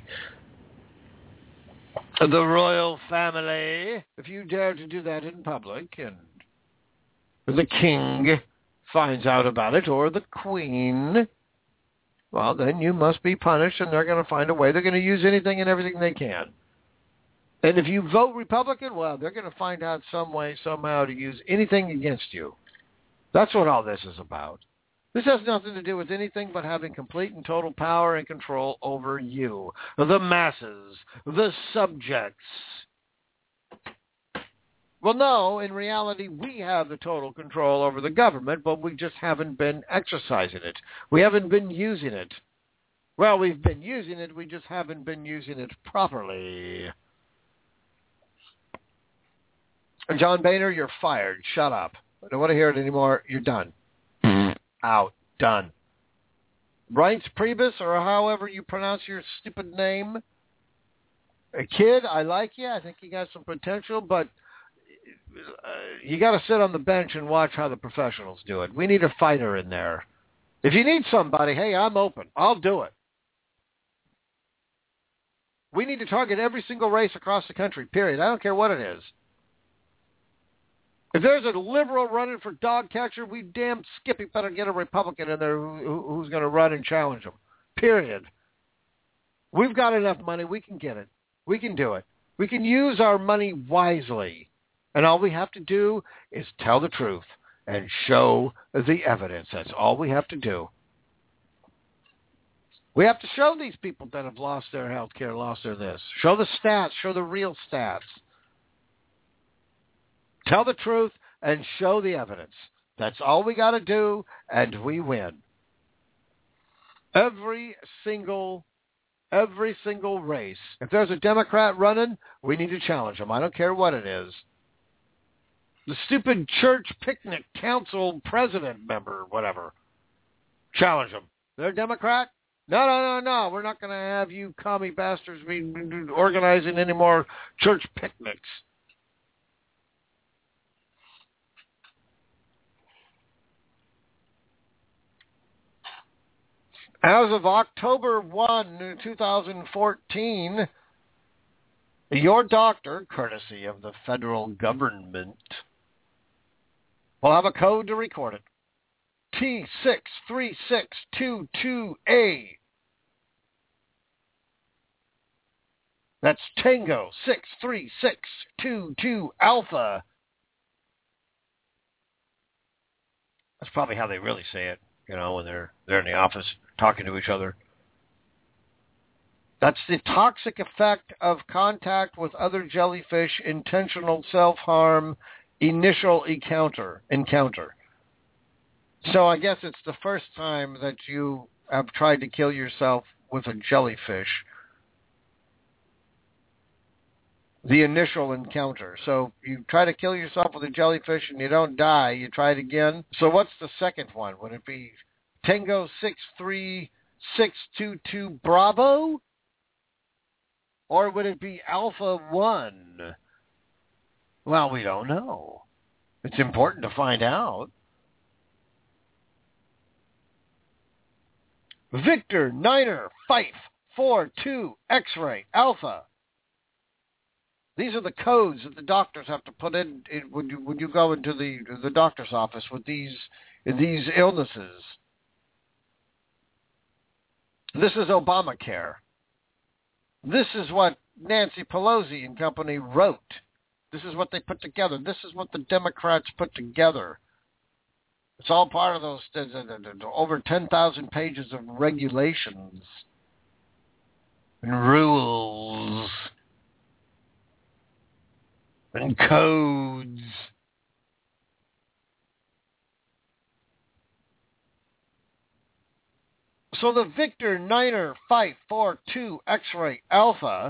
Speaker 2: the royal family. If you dare to do that in public and the king finds out about it, or the queen, well, then you must be punished, and they're going to find a way. They're going to use anything and everything they can. And if you vote Republican, well, they're going to find out some way, somehow, to use anything against you. That's what all this is about. This has nothing to do with anything but having complete and total power and control over you, the masses, the subjects. Well, no, in reality, we have the total control over the government, but we just haven't been exercising it. We haven't been using it. Well, we've been using it, we just haven't been using it properly. John Boehner, you're fired. Shut up. I don't want to hear it anymore. You're done. Out. Done. Reince Priebus, or however you pronounce your stupid name. A kid, I like you. I think you got some potential, but you got to sit on the bench and watch how the professionals do it. We need a fighter in there. If you need somebody, hey, I'm open. I'll do it. We need to target every single race across the country, period. I don't care what it is. If there's a liberal running for dog catcher, we damn Skippy better get a Republican in there who's going to run and challenge him. Period. We've got enough money. We can get it. We can do it. We can use our money wisely. And all we have to do is tell the truth and show the evidence. That's all we have to do. We have to show these people that have lost their health care, lost their this. Show the stats. Show the real stats. Tell the truth and show the evidence. That's all we got to do, and we win. Every single every single race. If there's a Democrat running, we need to challenge them. I don't care what it is. The stupid church picnic council president member, whatever. Challenge them. They're a Democrat? No. We're not going to have you commie bastards be organizing any more church picnics. As of October 1, 2014, your doctor, courtesy of the federal government, will have a code to record it. T63622A. That's Tango 63622 Alpha. That's probably how they really say it, when they're in the office talking to each other. That's the toxic effect of contact with other jellyfish, intentional self-harm, initial encounter. So I guess it's the first time that you have tried to kill yourself with a jellyfish. The initial encounter. So you try to kill yourself with a jellyfish and you don't die. You try it again. So what's the second one? Would it be Tango 63622 Bravo? Or would it be Alpha 1? Well, we don't know. It's important to find out. Victor Niner Fife 42 X-Ray Alpha. These are the codes that the doctors have to put in when you go into the doctor's office with these illnesses. This is Obamacare. This is what Nancy Pelosi and company wrote. This is what they put together. This is what the Democrats put together. It's all part of those over 10,000 pages of regulations and rules and codes. So the Victor Niner 542 X-Ray Alpha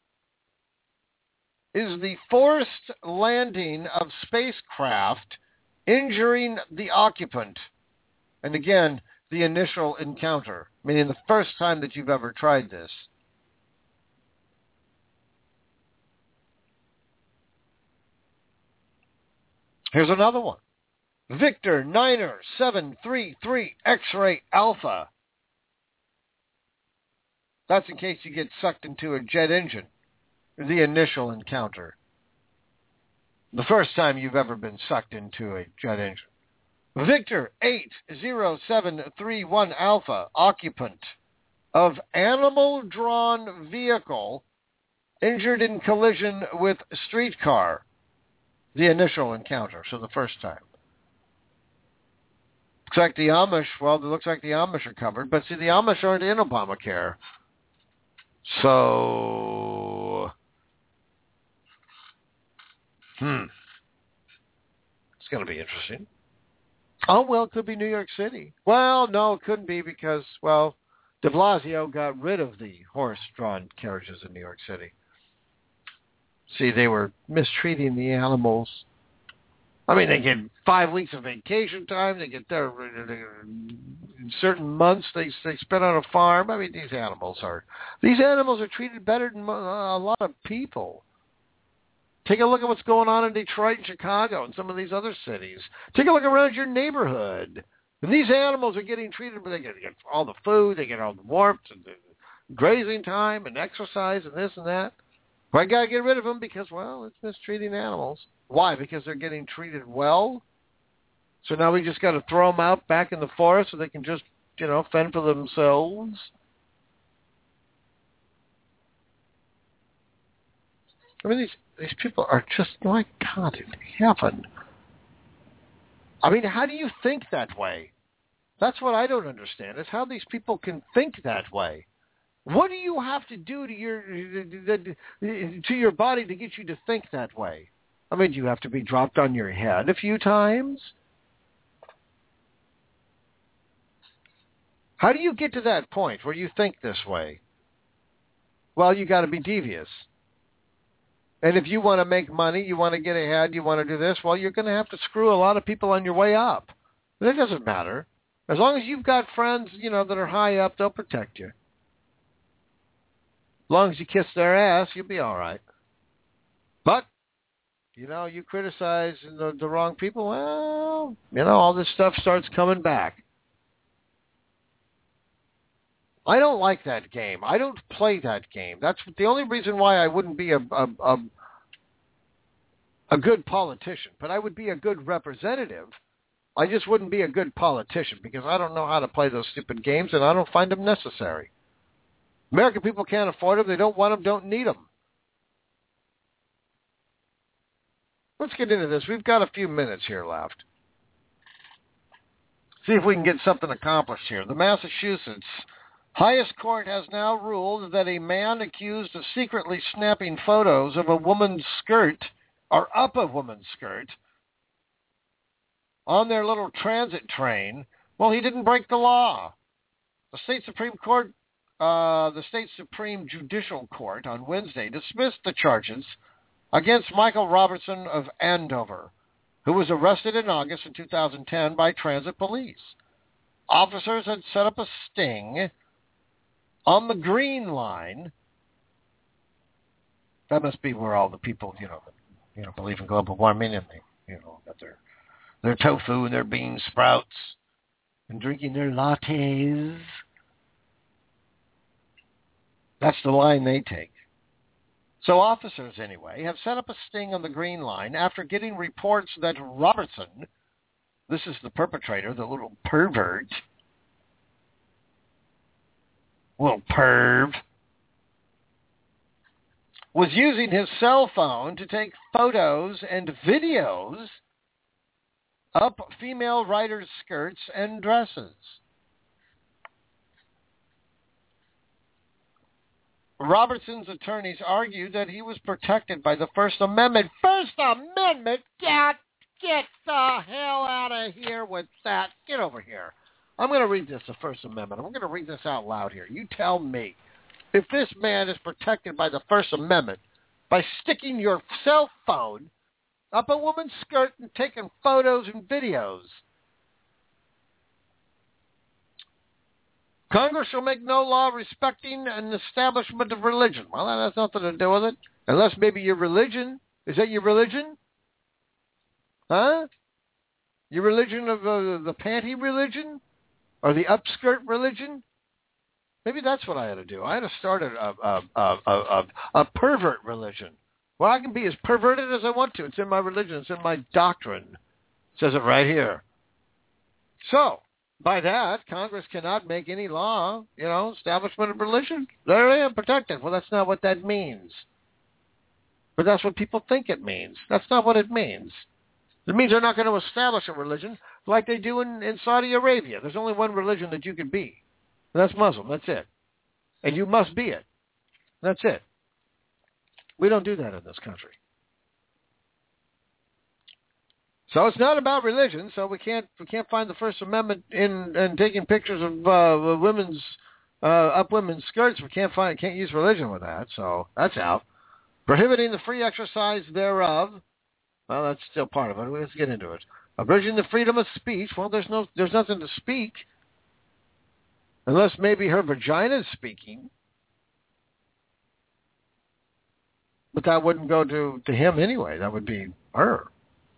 Speaker 2: is the forced landing of spacecraft injuring the occupant. And again, the initial encounter, meaning the first time that you've ever tried this. Here's another one. Victor Niner 733 X-Ray Alpha. That's in case you get sucked into a jet engine. The initial encounter. The first time you've ever been sucked into a jet engine. Victor 80731 Alpha, occupant of animal-drawn vehicle injured in collision with streetcar. The initial encounter, so the first time. Looks like the Amish, it looks like the Amish are covered, but see, the Amish aren't in Obamacare. So, it's going to be interesting. Oh, well, it could be New York City. Well, no, it couldn't be because, de Blasio got rid of the horse-drawn carriages in New York City. See, they were mistreating the animals. I mean, they get 5 weeks of vacation time. They get there in certain months. They spend on a farm. I mean, these animals are treated better than a lot of people. Take a look at what's going on in Detroit and Chicago and some of these other cities. Take a look around your neighborhood. And these animals are getting treated, but they get all the food, they get all the warmth and the grazing time and exercise and this and that. Well, I got to get rid of them because, it's mistreating animals. Why? Because they're getting treated well? So now we just got to throw them out back in the forest so they can just, fend for themselves? I mean, these people are just, my God in heaven. I mean, how do you think that way? That's what I don't understand, is how these people can think that way. What do you have to do to your body to get you to think that way? I mean, do you have to be dropped on your head a few times? How do you get to that point where you think this way? Well, you got to be devious. And if you want to make money, you want to get ahead, you want to do this, well, you're going to have to screw a lot of people on your way up. But it doesn't matter. As long as you've got friends, that are high up, they'll protect you. As long as you kiss their ass, you'll be all right. But, you criticize the wrong people, well, all this stuff starts coming back. I don't like that game. I don't play that game. That's the only reason why I wouldn't be a good politician, but I would be a good representative. I just wouldn't be a good politician because I don't know how to play those stupid games, and I don't find them necessary. American people can't afford them. They don't want them, don't need them. Let's get into this. We've got a few minutes here left. See if we can get something accomplished here. The Massachusetts highest court has now ruled that a man accused of secretly snapping photos of a woman's skirt, or up a woman's skirt, on their little transit train, well, he didn't break the law. The state Supreme Judicial Court on Wednesday dismissed the charges against Michael Robertson of Andover, who was arrested in August of 2010 by transit police. Officers had set up a sting on the Green Line. That must be where all the people, believe in global warming and they, got their tofu and their bean sprouts and drinking their lattes. That's the line they take. So officers, anyway, have set up a sting on the Green Line after getting reports that Robertson, this is the perpetrator, the little pervert, little perv, was using his cell phone to take photos and videos up female riders' skirts and dresses. Robertson's attorneys argued that he was protected by the First Amendment. First Amendment? Get the hell out of here with that. Get over here. I'm going to read this, the First Amendment. I'm going to read this out loud here. You tell me if this man is protected by the First Amendment by sticking your cell phone up a woman's skirt and taking photos and videos. Congress shall make no law respecting an establishment of religion. Well, that has nothing to do with it. Unless maybe your religion. Is that your religion? Huh? Your religion of the panty religion? Or the upskirt religion? Maybe that's what I had to do. I had to start a pervert religion. Well, I can be as perverted as I want to. It's in my religion. It's in my doctrine. It says it right here. So, by that, Congress cannot make any law, establishment of religion. There I am, protected. Well, that's not what that means. But that's what people think it means. That's not what it means. It means they're not going to establish a religion like they do in Saudi Arabia. There's only one religion that you can be. And that's Muslim. That's it. And you must be it. That's it. We don't do that in this country. So it's not about religion. So we can't find the First Amendment in taking pictures of women's skirts. We can't use religion with that. So that's out. Prohibiting the free exercise thereof. Well, that's still part of it. Let's get into it. Abridging the freedom of speech. Well, there's nothing to speak, unless maybe her vagina is speaking. But that wouldn't go to him anyway. That would be her.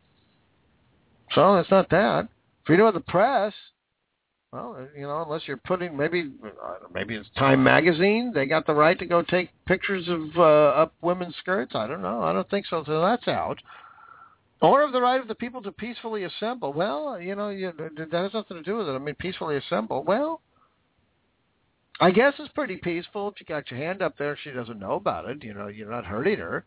Speaker 2: So it's not that. Freedom of the press. Well, unless you're putting maybe it's Time Magazine. They got the right to go take pictures of up women's skirts. I don't know. I don't think so. So that's out. Or of the right of the people to peacefully assemble. Well, that has nothing to do with it. I mean, peacefully assemble. Well, I guess it's pretty peaceful. If you got your hand up there, she doesn't know about it. You're not hurting her.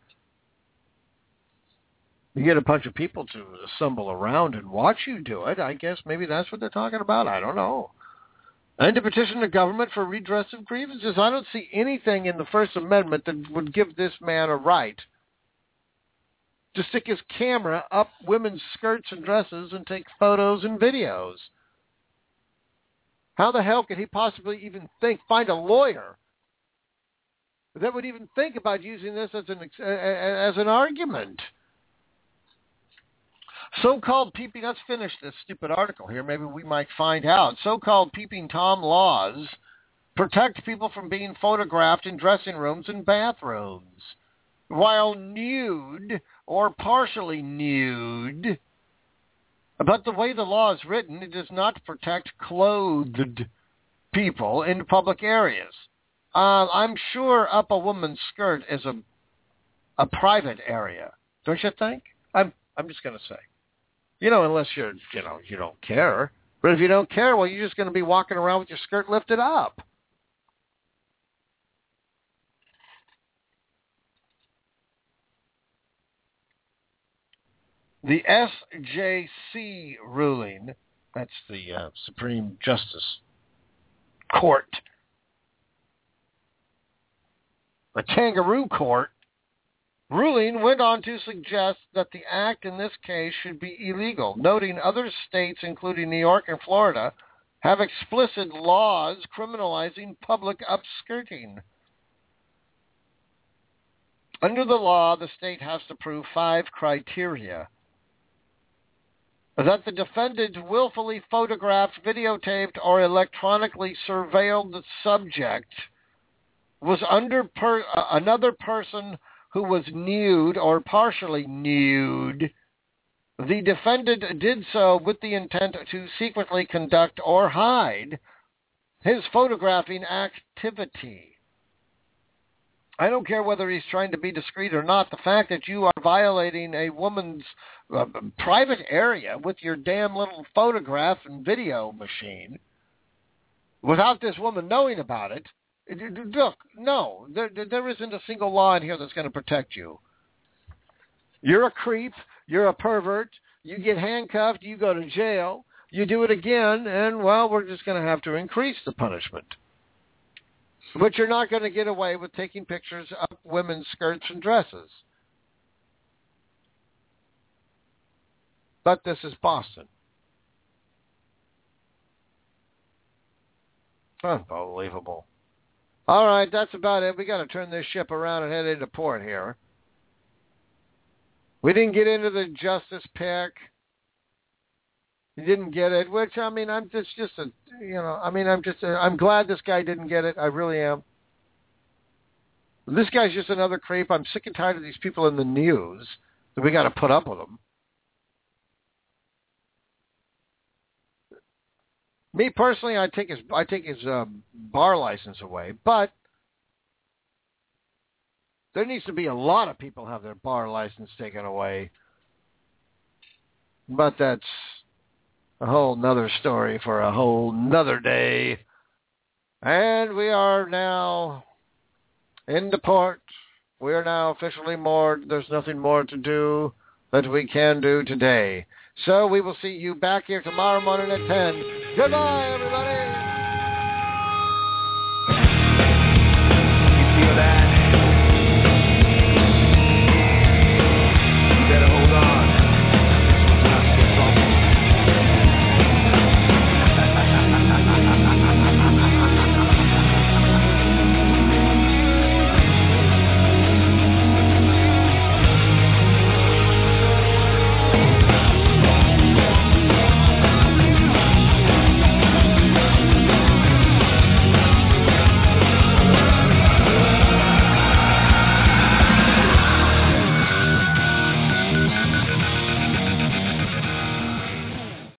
Speaker 2: You get a bunch of people to assemble around and watch you do it. I guess maybe that's what they're talking about. I don't know. And to petition the government for redress of grievances. I don't see anything in the First Amendment that would give this man a right to stick his camera up women's skirts and dresses and take photos and videos. How the hell could he possibly even find a lawyer that would even think about using this as an argument. So-called peeping, let's finish this stupid article here. Maybe we might find out. So-called peeping Tom laws protect people from being photographed in dressing rooms and bathrooms. While nude or partially nude, but the way the law is written, it does not protect clothed people in public areas. I'm sure up a woman's skirt is a private area, don't you think? I'm just going to say. Unless you don't care. But if you don't care, well, you're just going to be walking around with your skirt lifted up. The SJC ruling, that's the Supreme Justice Court, the Kangaroo Court, ruling went on to suggest that the act in this case should be illegal, noting other states, including New York and Florida, have explicit laws criminalizing public upskirting. Under the law, the state has to prove 5 criteria. That the defendant willfully photographed, videotaped, or electronically surveilled the subject, was under another person who was nude or partially nude. The defendant did so with the intent to secretly conduct or hide his photographing activity. I don't care whether he's trying to be discreet or not. The fact that you are violating a woman's private area with your damn little photograph and video machine without this woman knowing about it, look, no, there isn't a single law in here that's going to protect you. You're a creep. You're a pervert. You get handcuffed. You go to jail. You do it again, and, well, we're just going to have to increase the punishment. But you're not going to get away with taking pictures of women's skirts and dresses. But this is Boston. Unbelievable. All right, that's about it. We got to turn this ship around and head into port here. We didn't get into the justice pick. You didn't get it, which, I mean, I'm glad this guy didn't get it. I really am. This guy's just another creep. I'm sick and tired of these people in the news that we got to put up with them. Me personally, I take his bar license away, but there needs to be a lot of people have their bar license taken away. But that's a whole nother story for a whole nother day. And we are now in the port. We are now officially moored. There's nothing more to do that we can do today. So we will see you back here tomorrow morning at 10. Goodbye, everybody.